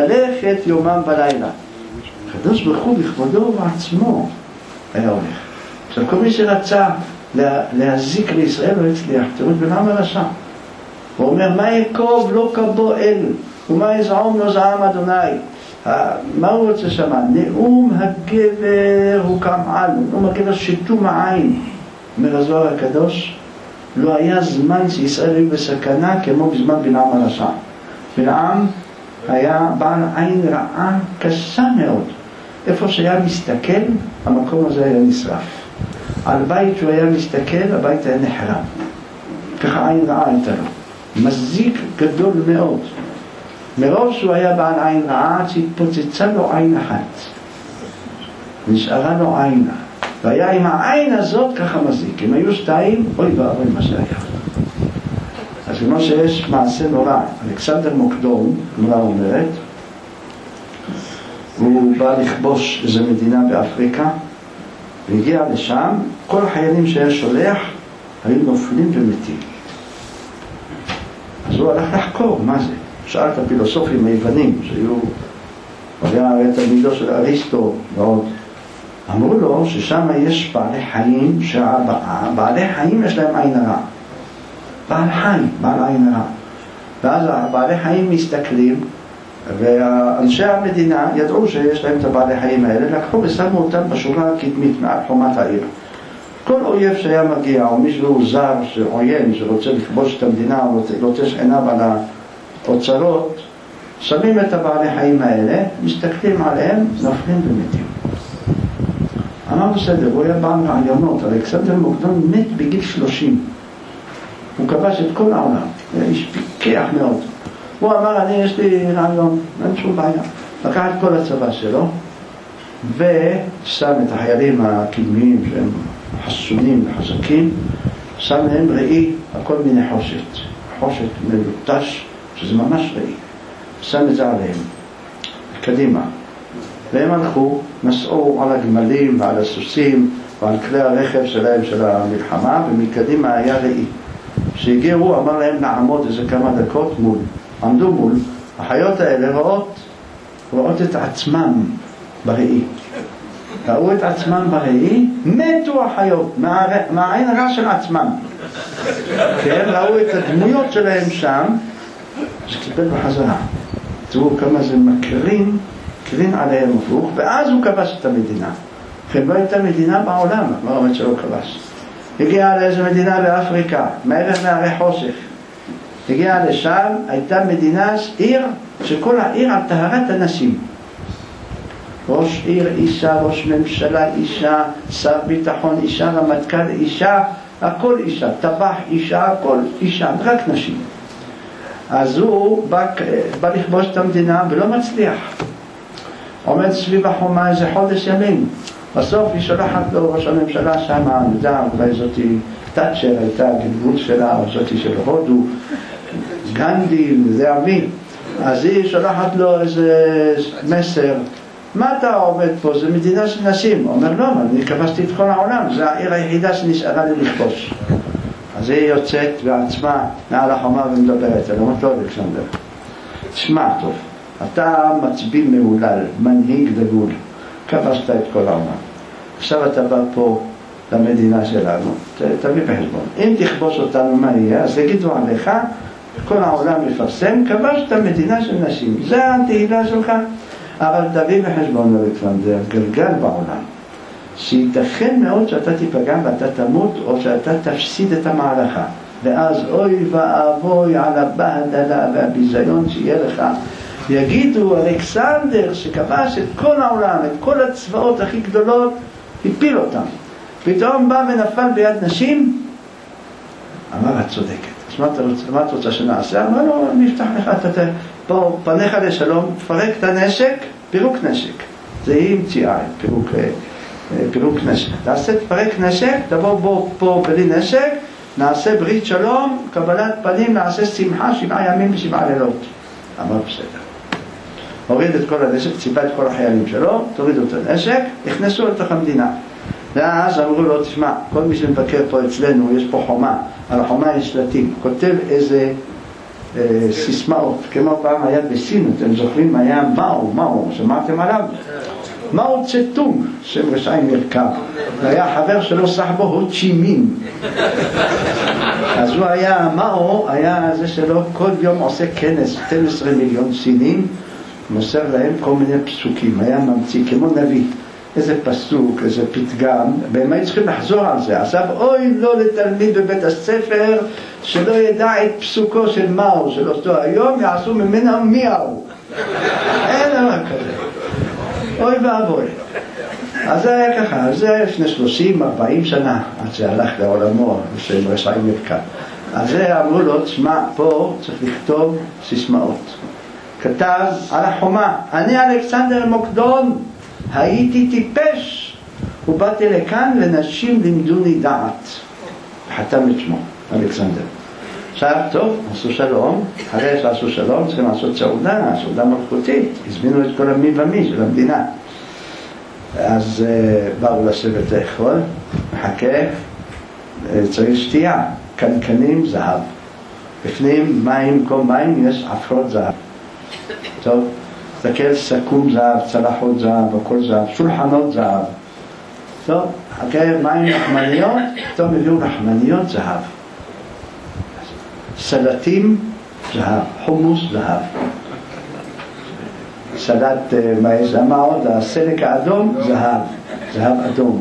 S1: ללכת יומם ולילה. הקדוש ברוך הוא בכבודו ועצמו היה הולך. עכשיו כל מי שרצה לה, להזיק לישראל לא הצליח. תראו את בלעם הרשע, הוא אומר מה יקוב לא קבו אל ומה יזעום לא זעם אדוני. מה הוא רוצה שמה? נאום הגבר הוא כמעל, נאום הגבר שיתום העין. אומר הזוהר הקדוש, לא היה זמן שישראל היו בסכנה כמו בזמן בלעם הרשע. בלעם היה בעל עין רעה קשה מאוד. איפה שהיה מסתכל, המקום הזה היה נשרף. על בית שהוא היה מסתכל, הבית היה נחרב. ככה עין רעה הייתה לו. מזיק גדול מאוד. מרוב שהוא היה בעל עין רעה, שהתפוצצה לו עין אחת. נשארה לו עין. והיה עם העין הזאת ככה מזיק. אם היו שתיים, אוי ואבוי מה שהיה. אז כמו שיש מעשה נורא, אלכסנדר מוקדון, גמרא אומרת, הוא בא לכבוש איזו מדינה באפריקה, והגיע לשם, כל החיילים שהיה שולח היו נופלים ומתים. אז הוא הלך לחקור, מה זה? שאל את הפילוסופים היוונים, שהיו, הוא היה תלמידו של אריסטו ועוד, אמרו לו ששם יש בעלי חיים, שבעלי חיים יש להם עין הרע. בעל חי, בעל עין הרע. ואז בעלי חיים מסתכלים, ואנשי המדינה ידעו שיש להם את הבעלי חיים האלה, לקחו ושמו אותם בשורה הקדמית מעל חומת העיר. כל אויב שהיה מגיע, או מישהו זר שעוין, שרוצה לכבוש את המדינה, או רוצה שעיניו על האוצרות, שמים את הבעלי חיים האלה, מסתכלים עליהם, נופלים ומתים. אמר בסדר, הוא היה בעל רעיונות, אלכסנדר מוקדון מת בגיל שלושים. הוא כבש את כל העולם, הוא היה איש פיקח מאוד. הוא אמר, אני יש לי רעיון, אין שום בעיה. לקח את כל הצבא שלו, ושם את החיילים הקדמיים שהם חסונים וחזקים, שם להם ראי על כל מיני חושת. חושת מלוטש, שזה ממש ראי. שם את זה עליהם, קדימה. והם הלכו, נסעו על הגמלים ועל הסוסים ועל כלי הרכב שלהם של המלחמה, ומקדימה היה ראי. כשהגיעו, אמר להם לעמוד איזה כמה דקות מול. עמדו מול, החיות האלה רואות, רואות את עצמם בראי. ראו את עצמם בראי, מתו החיות, מה, מהעין הרע של עצמם. כן, ראו את הדמויות שלהם שם, זה קיבל בחזרה. תראו כמה זה מקרין, קרין עליהם הפוך, ואז הוא כבש את המדינה. כן, לא הייתה מדינה בעולם, מה אומרת שלא כבש? הגיע לאיזו מדינה באפריקה, מעבר מהרי חושך. הגיע לשם, הייתה מדינה, עיר, שכל העיר על טהרת הנשים. ראש עיר אישה, ראש ממשלה אישה, שר ביטחון אישה, רמטכ"ל אישה, הכל אישה, טבח אישה, הכל אישה, רק נשים. אז הוא בא, בא לכבוש את המדינה ולא מצליח. עומד סביב החומה איזה חודש ימים. בסוף היא שולחת לו ראש הממשלה שם, נדע, אולי זאתי תאצ'ר הייתה גלגול שלה, או זאתי של הודו, גנדי, זה אבי. אז היא שולחת לו איזה מסר, מה אתה עובד פה? זה מדינה של נשים. הוא אומר, לא, אני כבשתי את כל העולם, זה העיר היחידה שנשארה לי לכבוש. אז היא יוצאת בעצמה מעל החומה ומדברת, אני אומרת לו, אלכסנדר, תשמע טוב, אתה מצביא מעולל, מנהיג דגול, כבשת את כל העולם. עכשיו אתה בא פה למדינה שלנו, תביא בחשבון. אם תכבוש אותנו מה יהיה, אז יגידו עליך, כל העולם יפרסם, כבשת מדינה של נשים. זה התהילה שלך. אבל תביא בחשבון, אלכסנדר, גלגל בעולם, שייתכן מאוד שאתה תיפגע ואתה תמות, או שאתה תפסיד את המערכה. ואז אוי ואבוי על הבהדלה והביזיון שיהיה לך. יגידו, אלכסנדר שכבש את כל העולם, את כל הצבאות הכי גדולות, הפיל אותם. פתאום בא ונפל ביד נשים, אמר, את צודקת. מה אתה רוצה, מה אתה רוצה שנעשה? אמר לו, אני אפתח לך, אתה פה, פניך לשלום, תפרק את הנשק, פירוק נשק. זה היא המציאה, פירוק, פירוק נשק. תעשה, תפרק נשק, תבוא בו פה בלי נשק, נעשה ברית שלום, קבלת פנים, נעשה שמחה, שבעה ימים ושבעה לילות. אמר בסדר. הוריד את כל הנשק, ציבה את כל החיילים שלו, תורידו את הנשק, הכנסו לתוך המדינה. ואז אמרו לו, תשמע, כל מי שמבקר פה אצלנו, יש פה חומה, על החומה יש שלטים, כותב איזה אה, סיסמאות, כמו פעם היה בסין, אתם זוכרים, היה מאו, מאו, שמעתם עליו? מאו צטונג, שם רשעים מרכב, והיה חבר שלו סחבו הו צ'י מין. אז הוא היה, מאו היה זה שלו כל יום עושה כנס, שנים עשר מיליון סינים, מוסר להם כל מיני פסוקים, היה ממציא כמו נביא, איזה פסוק, איזה פתגם, והם היו צריכים לחזור על זה. עכשיו אוי לא לתלמיד בבית הספר שלא ידע את פסוקו של מאו של אותו היום, יעשו ממנה מיהו. אין דבר כזה, אוי ואבוי. אז זה היה ככה, זה היה לפני שלושים ארבעים שנה עד שהלך לעולמו של רשעים מרכב. אז זה אמרו לו, תשמע, פה צריך לכתוב סיסמאות. כתב על החומה, אני אלכסנדר מוקדון, הייתי טיפש ובאתי לכאן ונשים לימדוני דעת. חתם את שמו, אלכסנדר. עכשיו, טוב, עשו שלום, אחרי שעשו שלום צריכים לעשות סעודה, סעודה מלכותית, הזמינו את כל המי ומי של המדינה. אז uh, באו לשבת לאכול, מחכה, uh, צריך שתייה, קנקנים זהב. בפנים מים, כל מים יש עפרות זהב. טוב, תסתכל, סכום זהב, צלחות זהב, הכל זהב, שולחנות זהב. טוב, חכה, מים לחמניות, טוב, הביאו לחמניות זהב. סלטים זהב, חומוס זהב. סלט, מה יש שם עוד? הסלק האדום, זהב, זהב אדום.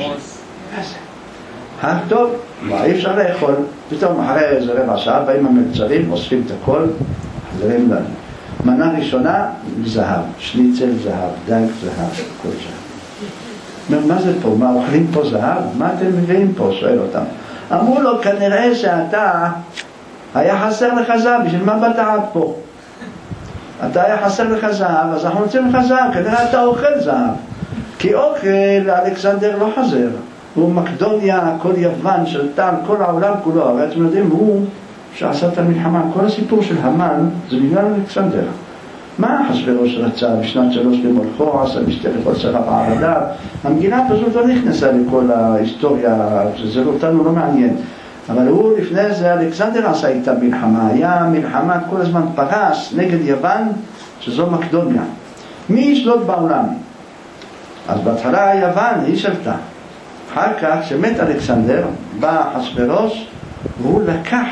S1: אה, טוב, מה אי אפשר לאכול? פתאום אחרי איזה רבע שעה באים המלצרים, אוספים את הכל, חזרים לנו. מנה ראשונה, זהב, שניצל זהב, דג זהב, כל זהב. מה זה פה? מה אוכלים פה זהב? מה אתם מביאים פה? שואל אותם. אמרו לו, כנראה שאתה היה חסר לך זהב, בשביל מה באת עד פה? אתה היה חסר לך זהב, אז אנחנו רוצים לך זהב, כנראה אתה אוכל זהב. כי אוכל אלכסנדר לא חזר. הוא מקדוניה, כל יוון, שלטן, כל העולם כולו. הרי אתם יודעים, הוא שעשה את המלחמה. כל הסיפור של המן זה בגלל אלכסנדר. מה אחשוורוש רצה בשנת שלוש למולכו, עשה משתה לכל שרה בערדיו? המגילה פשוט לא נכנסה לכל ההיסטוריה, שזה אותנו לא מעניין. אבל הוא לפני זה, אלכסנדר עשה איתה מלחמה. היה מלחמה כל הזמן פרס נגד יוון, שזו מקדוניה. מי ישלוט בעולם? אז בהתחלה יוון היא שלטה. אחר כך, שמת אלכסנדר, בא אחשוורוש, והוא לקח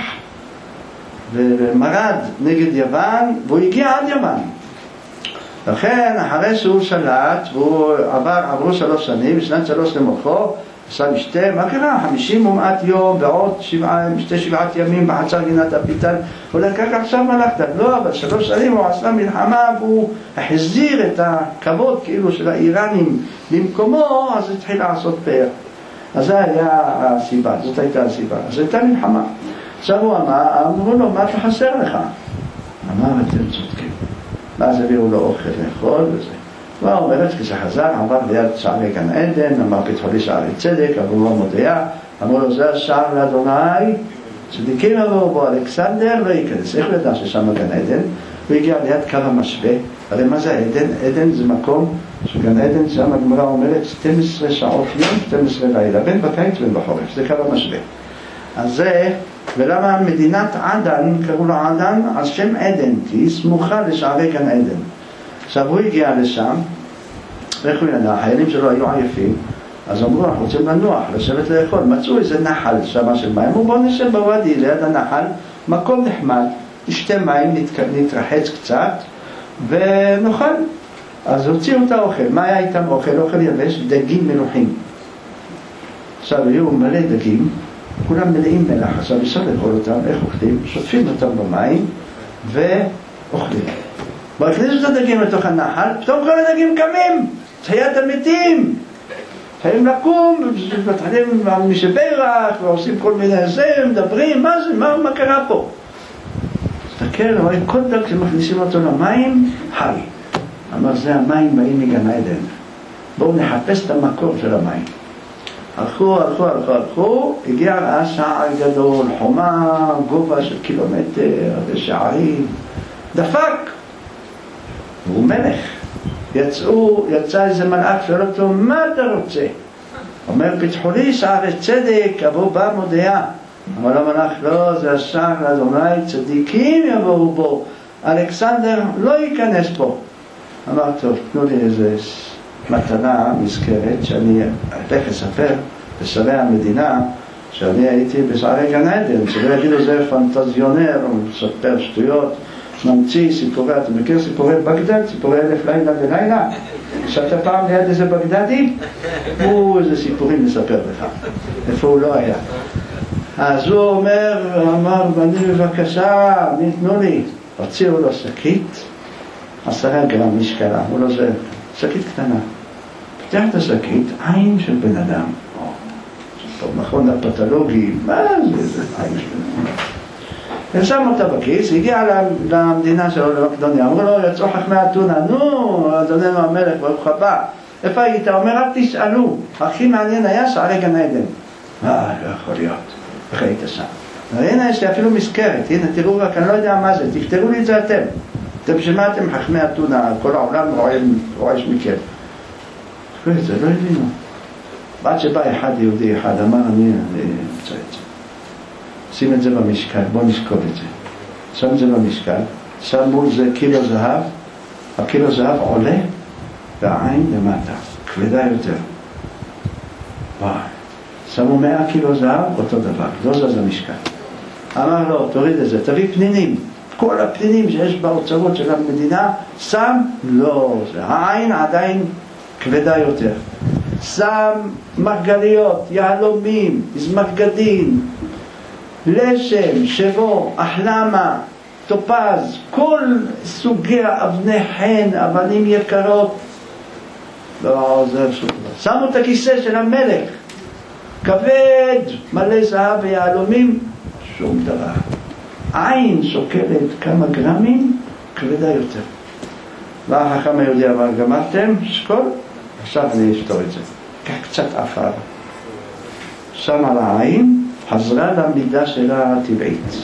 S1: ומרד נגד יוון, והוא הגיע עד יוון. לכן, אחרי שהוא שלט, והוא עבר, עברו שלוש שנים, בשנת שלוש למולכו, עשה משתה, מה קרה? חמישים ומעט יום, ועוד שבעה, משתה שבעת ימים בחצר גינת הפיתן, אולי ככה עכשיו הלכת, לא, אבל שלוש שנים הוא עשה מלחמה, והוא החזיר את הכבוד כאילו של האיראנים למקומו, אז התחיל לעשות פאר. אז זה היה הסיבה, זאת הייתה הסיבה, אז הייתה מלחמה. עכשיו הוא אמר, אמרו לו, מה אתה חסר לך? אמר, אתם צודקים. ואז הביאו לו אוכל לאכול וזה. הוא אומרת, כשחזר, עבר ליד שערי גן עדן, אמר פתחו לי שערי צדק, אמרו לו מודיע, אמרו לו, זה השער לאדוני, צדיקים אמרו בו, אלכסנדר לא ייכנס. איך הוא ידע ששם גן עדן? הוא הגיע ליד קו המשווה. הרי מה זה עדן? עדן זה מקום שגן עדן, שם הגמרא אומרת, שתים עשרה שעות יום, שתים עשרה לילה, בין בקיץ ובין בחורף, זה קו המשווה. אז זה, ולמה מדינת עדן, קראו לה עדן, על שם עדן, כי היא סמוכה לשערי גן עדן. עכשיו הוא הגיע לשם, ואיך הוא ידע? החיילים שלו היו עייפים, אז אמרו, אנחנו רוצים לנוח, לשבת לאכול. מצאו איזה נחל שמה של מים, אמרו, בוא נשב בוואדי ליד הנחל, מקום נחמד, נשתה מים, נתרחץ קצת, ונאכל. אז הוציאו את האוכל. מה היה איתם אוכל? אוכל יבש, דגים מלוחים. עכשיו היו מלא דגים, כולם מלאים מלח. עכשיו אפשר לאכול אותם, איך אוכלים? שוטפים אותם במים ואוכלים. והכניסו את הדגים לתוך הנחל, פתאום כל הדגים קמים, חיית המתים. חייבים לקום, מתחילים משברך, ועושים כל מיני זה, מדברים, מה זה, מה, מה קרה פה? תסתכל, רואה כל דג שמכניסים אותו למים, חי. אמר, זה המים באים מגן עדן. בואו נחפש את המקור של המים. הלכו, הלכו, הלכו, הלכו, הגיע ראה שער גדול, חומה, גובה של קילומטר, ושערים, דפק. והוא מלך. יצאו, יצא איזה מלאק, שואל אותו, מה אתה רוצה? אומר, פתחו לי שערי צדק, אבוא בא מודיע. אמר המלאך, לא, זה השער לאדוני, צדיקים יבואו בו. אלכסנדר לא ייכנס פה. אמר, טוב, תנו לי איזה מתנה נזכרת שאני הולך לספר בשרי המדינה שאני הייתי בשערי גן עדן, שלא יגידו זה פנטזיונר, הוא מספר שטויות, ממציא סיפורי, אתה מכיר סיפורי בגדד, סיפורי אלף לילה ולילה? כשאתה פעם ליד איזה בגדדי, הוא איזה סיפורים מספר לך, איפה הוא לא היה. אז הוא אומר, אמר, בני בבקשה, ניתנו לי, הוציאו לו שקית, עשרה גרם משקלה, הוא לא זה, שקית קטנה. פתח את השקית, עין של בן אדם. מכון הפתולוגי, מה זה, זה עין של בן אדם. ושם אותה בכיס, הגיע למדינה שלו, למקדוניה, אמרו לו, יצאו חכמי אתונה, נו, אדוננו המלך, ברוך הבא. איפה היית? אומר, רק תשאלו, הכי מעניין היה שערי גן עדן. אה, לא יכול להיות. איך היית שם? הנה, יש לי אפילו מזכרת, הנה, תראו רק, אני לא יודע מה זה, תפתרו לי את זה אתם. אתם שמעתם חכמי אתונה, כל העולם רועש מכם. זה לא הבינו. עד שבא אחד יהודי אחד, אמר, אני אמצא את זה. שים את זה במשקל, בוא נשקול את זה. שם את זה במשקל, שם מול זה קילו זהב, הקילו זהב עולה, והעין למטה, כבדה יותר. וואי. שמו מאה קילו זהב, אותו דבר, לא זז המשקל. אמר לו, תוריד את זה, תביא פנינים. כל הפנינים שיש באוצרות של המדינה, שם, לא, העין עדיין כבדה יותר. שם מרגליות, יהלומים, מרגדין, לשם, שבו, אחלמה, טופז, כל סוגי אבני חן, אבנים יקרות. לא, זה פשוט. שמו את הכיסא של המלך, כבד, מלא זהב ויהלומים, שום דבר. עין שוקלת כמה גרמים, כבדה יותר. והחכם היהודי אמר, גמרתם? שקול? עכשיו אני אשתור את זה. כך קצת אפר. שם על העין, חזרה למידה שלה הטבעית.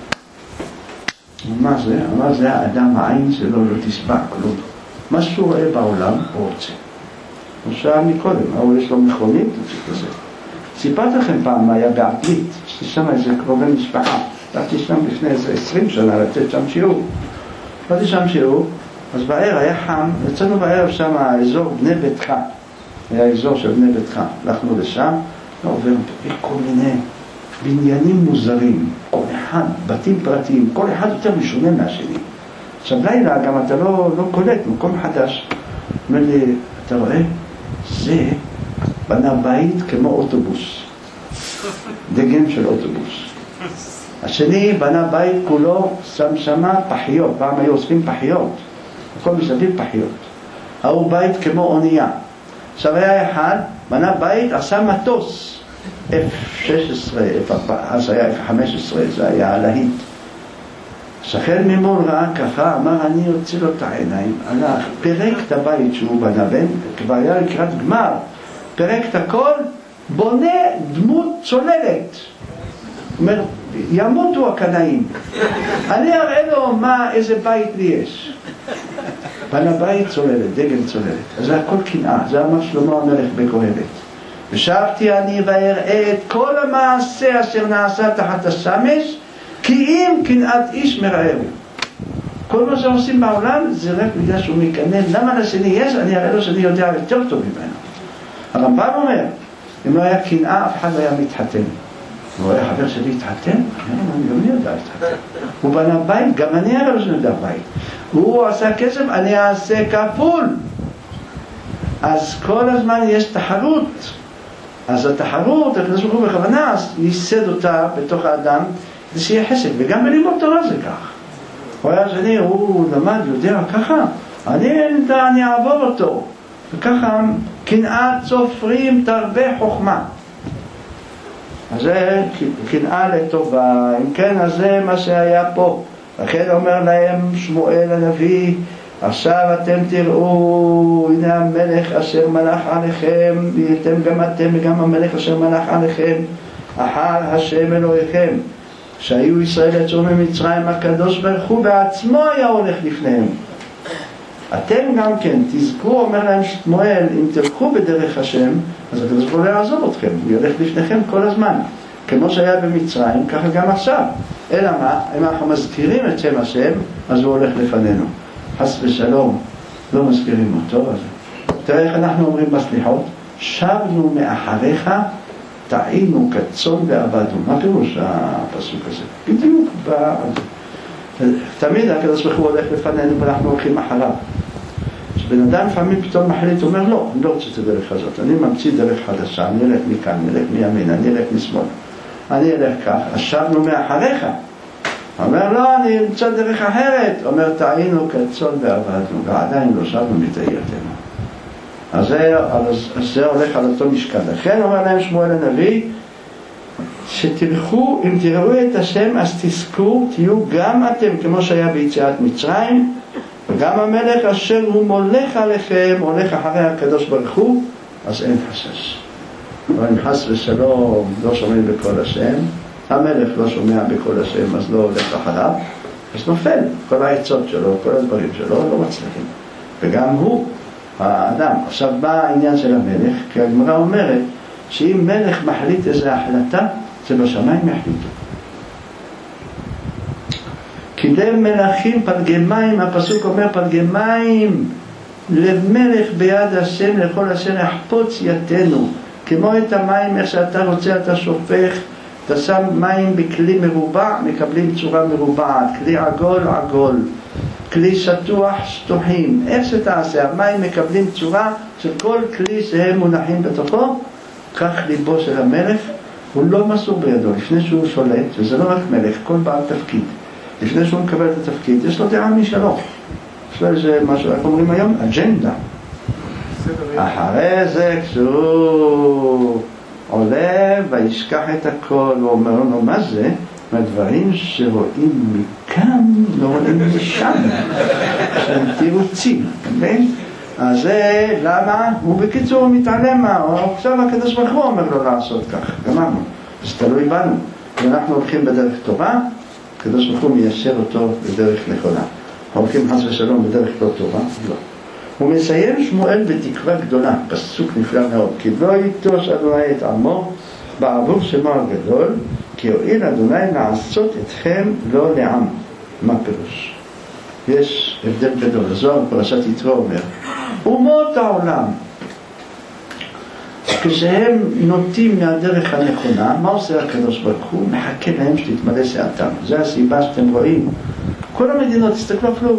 S1: מה זה? מה זה האדם, העין שלו לא תסבע כלום. מה שהוא רואה בעולם, הוא רוצה. הוא שאל מקודם, הוא יש לו מכונית, כזה. סיפרתי לכם פעם מה היה בעתלית, יש לי שם איזה קרובי משפחה. הלכתי שם לפני איזה עשרים שנה לתת שם שיעור. הלכתי שם שיעור, אז בערב היה חם, יצאנו בערב שם האזור בני ביתך. היה אזור של בני ביתך. הלכנו לשם, ועובר כל מיני בניינים מוזרים. כל אחד, בתים פרטיים, כל אחד יותר משונה מהשני. עכשיו לילה גם אתה לא, לא קולט, מקום חדש. אומר לי, אתה רואה? זה בנה בית כמו אוטובוס. דגם של אוטובוס. השני בנה בית כולו, שם שמה פחיות, פעם היו אוספים פחיות, הכל מסביב פחיות. ההוא בית כמו אונייה. עכשיו היה אחד, בנה בית, עשה מטוס, אף שש עשרה, אז היה אף חמש עשרה, זה היה הלהיט. שכן ממול ראה ככה, אמר אני יוצא לו את העיניים, הלך, פרק את הבית שהוא בנה, כבר היה לקראת גמר, פרק את הכל, בונה דמות צוללת. אומר, ימותו הקנאים. אני אראה לו מה, איזה בית לי יש. בנה בית צוללת, דגל צוללת. אז זה הכל קנאה, זה אמר שלמה המלך בקהלת. ושבתי אני ואראה את כל המעשה אשר נעשה תחת השמש, כי אם קנאת איש מרעהו. כל מה שעושים בעולם זה רק בגלל שהוא מקנא. למה לשני יש? אני אראה לו שאני יודע יותר טוב ממנו. הרמב"ם אומר, אם לא היה קנאה, אף אחד לא היה מתחתן. הוא היה חבר שלי התחתן? אני גם לא יודע להתחתן. הוא בנה בית, גם אני אראה לו שאני יודע בית. הוא עשה כסף, אני אעשה כפול. אז כל הזמן יש תחרות. אז התחרות, הקדוש ברוך הוא בכוונה, ייסד אותה בתוך האדם, זה שיהיה חסד, וגם בלימוד תורה זה כך. הוא היה שני, הוא למד, יודע ככה, אני, אני אעבור אותו. וככה, קנאת סופרים תרבה חוכמה. אז זה קנאה לטובה, אם כן, אז זה מה שהיה פה. לכן אומר להם שמואל הנביא, עכשיו אתם תראו, הנה המלך אשר מלך עליכם, ואתם גם אתם וגם המלך אשר מלך עליכם, אחר השם אלוהיכם. שהיו ישראל יצאו ממצרים, הקדוש ברוך הוא בעצמו היה הולך לפניהם. אתם גם כן תזכו, אומר להם שמואל, אם תלכו בדרך השם, אז הקדוש ברוך הוא לא יעזוב אתכם, הוא ילך לפניכם כל הזמן. כמו שהיה במצרים, ככה גם עכשיו. אלא מה? אם אנחנו מזכירים את שם השם, אז הוא הולך לפנינו. חס ושלום, לא מזכירים אותו, אז תראה איך אנחנו אומרים בסליחות, שבנו מאחריך, טעינו כצאן ועבדנו. מה פירוש הפסוק הזה? בדיוק. תמיד הקדוש ברוך הוא הולך לפנינו ואנחנו הולכים אחריו. כשבן אדם לפעמים פתאום מחליט, אומר לא, אני לא רוצה את הדרך הזאת, אני ממציא דרך חדשה, אני אלך מכאן, אני אלך מימין, אני אלך משמאל, אני אלך כך, אז שבנו מאחריך. אומר לא, אני אמצא דרך אחרת. אומר טעינו כצאן ועבדנו, ועדיין לא שבנו מתאייתנו. אז זה, אז זה הולך על אותו משקל. לכן אומר להם שמואל הנביא, שתלכו, אם תראו את השם אז תזכו, תהיו גם אתם כמו שהיה ביציאת מצרים, וגם המלך אשר הוא מולך עליכם, הולך אחרי הקדוש ברוך הוא, אז אין חשש. אבל אם חס ושלום לא שומעים בקול השם, המלך לא שומע בקול השם, אז לא הולך אחריו, אז נופל. כל העצות שלו, כל הדברים שלו לא מצליחים. וגם הוא, האדם. עכשיו בא העניין של המלך, כי הגמרא אומרת שאם מלך מחליט איזו החלטה, זה בשמיים יחליטו. קידם מלכים פלגי מים, הפסוק אומר פלגי מים למלך ביד השם לכל אשר יחפוץ יתנו. כמו את המים, איך שאתה רוצה אתה שופך, אתה שם מים בכלי מרובע, מקבלים צורה מרובעת, כלי עגול עגול, כלי שטוח שטוחים. איך שתעשה, המים מקבלים צורה של כל כלי שהם מונחים בתוכו. כך ליבו של המלך, הוא לא מסור בידו לפני שהוא שולט, וזה לא רק מלך, כל בעל תפקיד. לפני שהוא מקבל את התפקיד, יש לו דעה משלו. יש לו איזה משהו, איך אומרים היום? אג'נדה. אחרי זה כשהוא עולה וישכח את הכל, הוא אומר לו, מה זה? מהדברים שרואים מכאן, לא רואים משם. שהם תירוצים, כן? אז זה, למה? הוא בקיצור מתעלם מה, עכשיו הקדוש ברוך הוא אומר לו לעשות כך, גמרנו. זה תלוי בנו. ואנחנו הולכים בדרך טובה, הקדוש ברוך הוא מיישר אותו בדרך נכונה. הולכים חס ושלום בדרך לא טובה, לא. הוא מסיים שמואל בתקווה גדולה, פסוק נפלא מאוד, כי לא יטוש אדוני את עמו בעבור שמו הגדול, כי יואיל אדוני לעשות אתכם לא לעם. מה פירוש? יש הבדל גדול. הזוהר בפרשת יתרו אומר, אומות העולם, כשהם נוטים מהדרך הנכונה, מה עושה הקדוש ברוך הוא? מחכה להם שתתמלא שעתם. זה הסיבה שאתם רואים. כל המדינות, תסתכלו אפילו,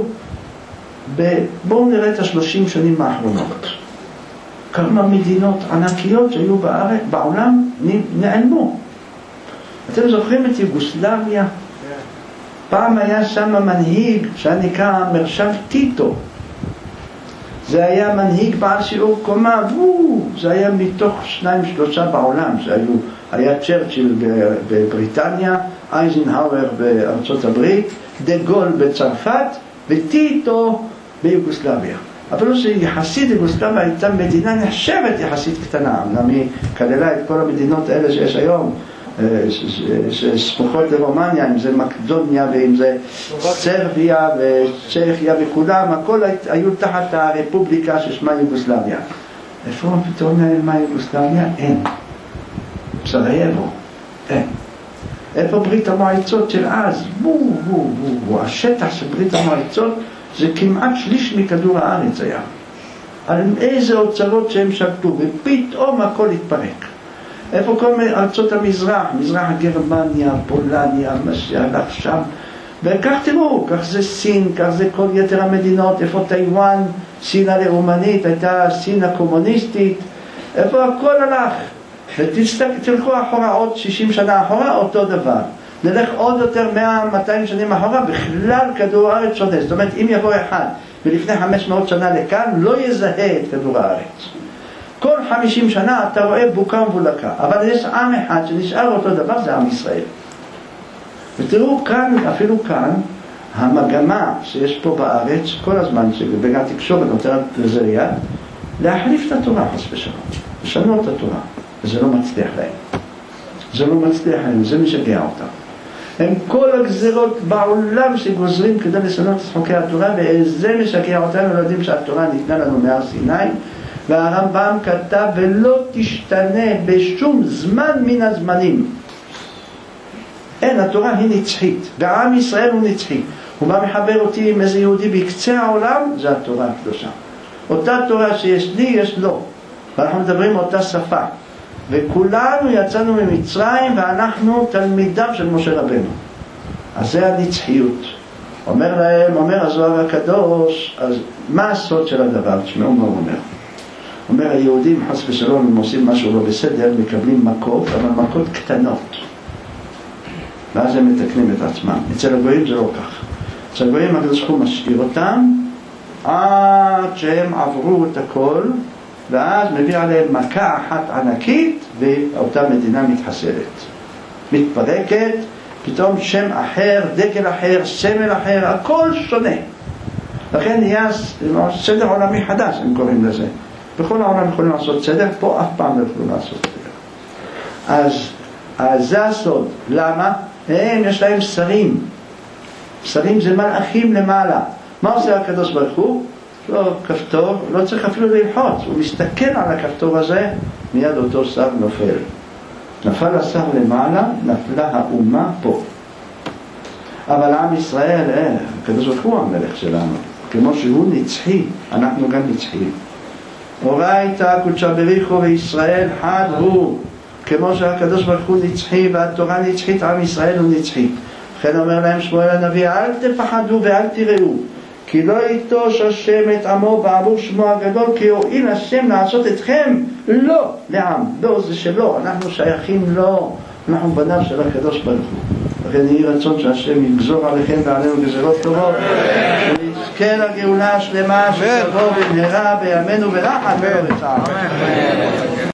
S1: בואו נראה את השלושים שנים האחרונות. כמה מדינות ענקיות שהיו בארץ, בעולם נעלמו. אתם זוכרים את יוגוסלביה? פעם היה שם מנהיג שנקרא מרשל טיטו. זה היה מנהיג בעל שיעור קומה, וואו, זה היה מתוך שניים שלושה בעולם שהיו. היה צ'רצ'יל בבריטניה, אייזנהאואר בארצות הברית, דה גול בצרפת וטיטו ביוגוסלביה. אבל שיחסית יוגוסלביה הייתה מדינה נחשבת יחסית קטנה, אמנם היא כללה את כל המדינות האלה שיש היום, שסמוכות לרומניה, אם זה מקדוניה ואם זה סרביה וצ'כיה וכולם, הכל היו תחת הרפובליקה ששמה יוגוסלביה. איפה פתאום נעלמה יוגוסלביה? אין. סרייבו? אין. איפה ברית המועצות של אז? בו, בו, בו, בו. השטח של ברית המועצות זה כמעט שליש מכדור הארץ היה. על איזה אוצרות שהם שרתו, ופתאום הכל התפרק. איפה כל ארצות המזרח, מזרח גרמניה, פולניה, מה שהלך שם, וכך תראו, כך זה סין, כך זה כל יתר המדינות, איפה טיואן, סין הלאומנית, הייתה סין הקומוניסטית, איפה הכל הלך, ותלכו אחורה עוד שישים שנה אחורה, אותו דבר, נלך עוד יותר מאה מאתיים שנים אחורה, בכלל כדור הארץ שונה, זאת אומרת, אם יבוא אחד, ולפני חמש מאות שנה לכאן, לא יזהה את כדור הארץ. כל חמישים שנה אתה רואה בוקה ובולקה, אבל יש עם אחד שנשאר אותו דבר, זה עם ישראל. ותראו כאן, אפילו כאן, המגמה שיש פה בארץ, כל הזמן שבגלל תקשורת נותנת לזה יד, להחליף את התורה חס ושלום, לשנות את התורה, וזה לא מצליח להם. זה לא מצליח להם, זה משגע אותם. הם כל הגזירות בעולם שגוזרים כדי לשנות את חוקי התורה, וזה משגע אותם, ולא יודעים שהתורה ניתנה לנו מהר סיני, והרמב"ם כתב ולא תשתנה בשום זמן מן הזמנים. אין, התורה היא נצחית, ועם ישראל הוא נצחי. ומה מחבר אותי עם איזה יהודי בקצה העולם? זה התורה הקדושה. אותה תורה שיש לי, יש לו. ואנחנו מדברים אותה שפה. וכולנו יצאנו ממצרים ואנחנו תלמידיו של משה רבנו. אז זה הנצחיות. אומר להם, אומר הזוהר הקדוש, אז מה הסוד של הדבר? תשמעו מה הוא אומר. אומר, היהודים חס ושלום, אם עושים משהו לא בסדר, מקבלים מכות, אבל מכות קטנות. ואז הם מתקנים את עצמם. אצל הגויים זה לא כך. אצל הגויים הקדוש ברוך הוא משאיר אותם, עד שהם עברו את הכל, ואז מביא עליהם מכה אחת ענקית, ואותה מדינה מתחסלת. מתפרקת, פתאום שם אחר, דגל אחר, סמל אחר, הכל שונה. לכן נהיה סדר עולמי חדש, הם קוראים לזה. בכל העולם יכולים לעשות סדר, פה אף פעם לא יכולים לעשות סדר. אז, אז זה הסוד. למה? הם, יש להם שרים. שרים זה מלאכים למעלה. מה עושה הקדוש ברוך הוא? לא כפתור, לא צריך אפילו ללחוץ. הוא מסתכל על הכפתור הזה, מיד אותו שר נופל. נפל השר למעלה, נפלה האומה פה. אבל עם ישראל, אה, הקדוש ברוך הוא המלך שלנו. כמו שהוא נצחי, אנחנו גם נצחיים. אורייתא קודשא בריחו וישראל חד הוא. כמו שהקדוש ברוך הוא נצחי והתורה נצחית, עם ישראל הוא נצחי. לכן אומר להם שמואל הנביא, אל תפחדו ואל תראו, כי לא יטוש השם את עמו בעבור שמו הגדול, כי יועיל השם לעשות אתכם לא לעם. לא, זה שלא, אנחנו שייכים לו, אנחנו בניו של הקדוש ברוך הוא. לכן יהי רצון שהשם יגזור עליכם ועלינו גזירות טובות, ונזכה לגאולה השלמה שתבוא במהרה בימינו ונחת.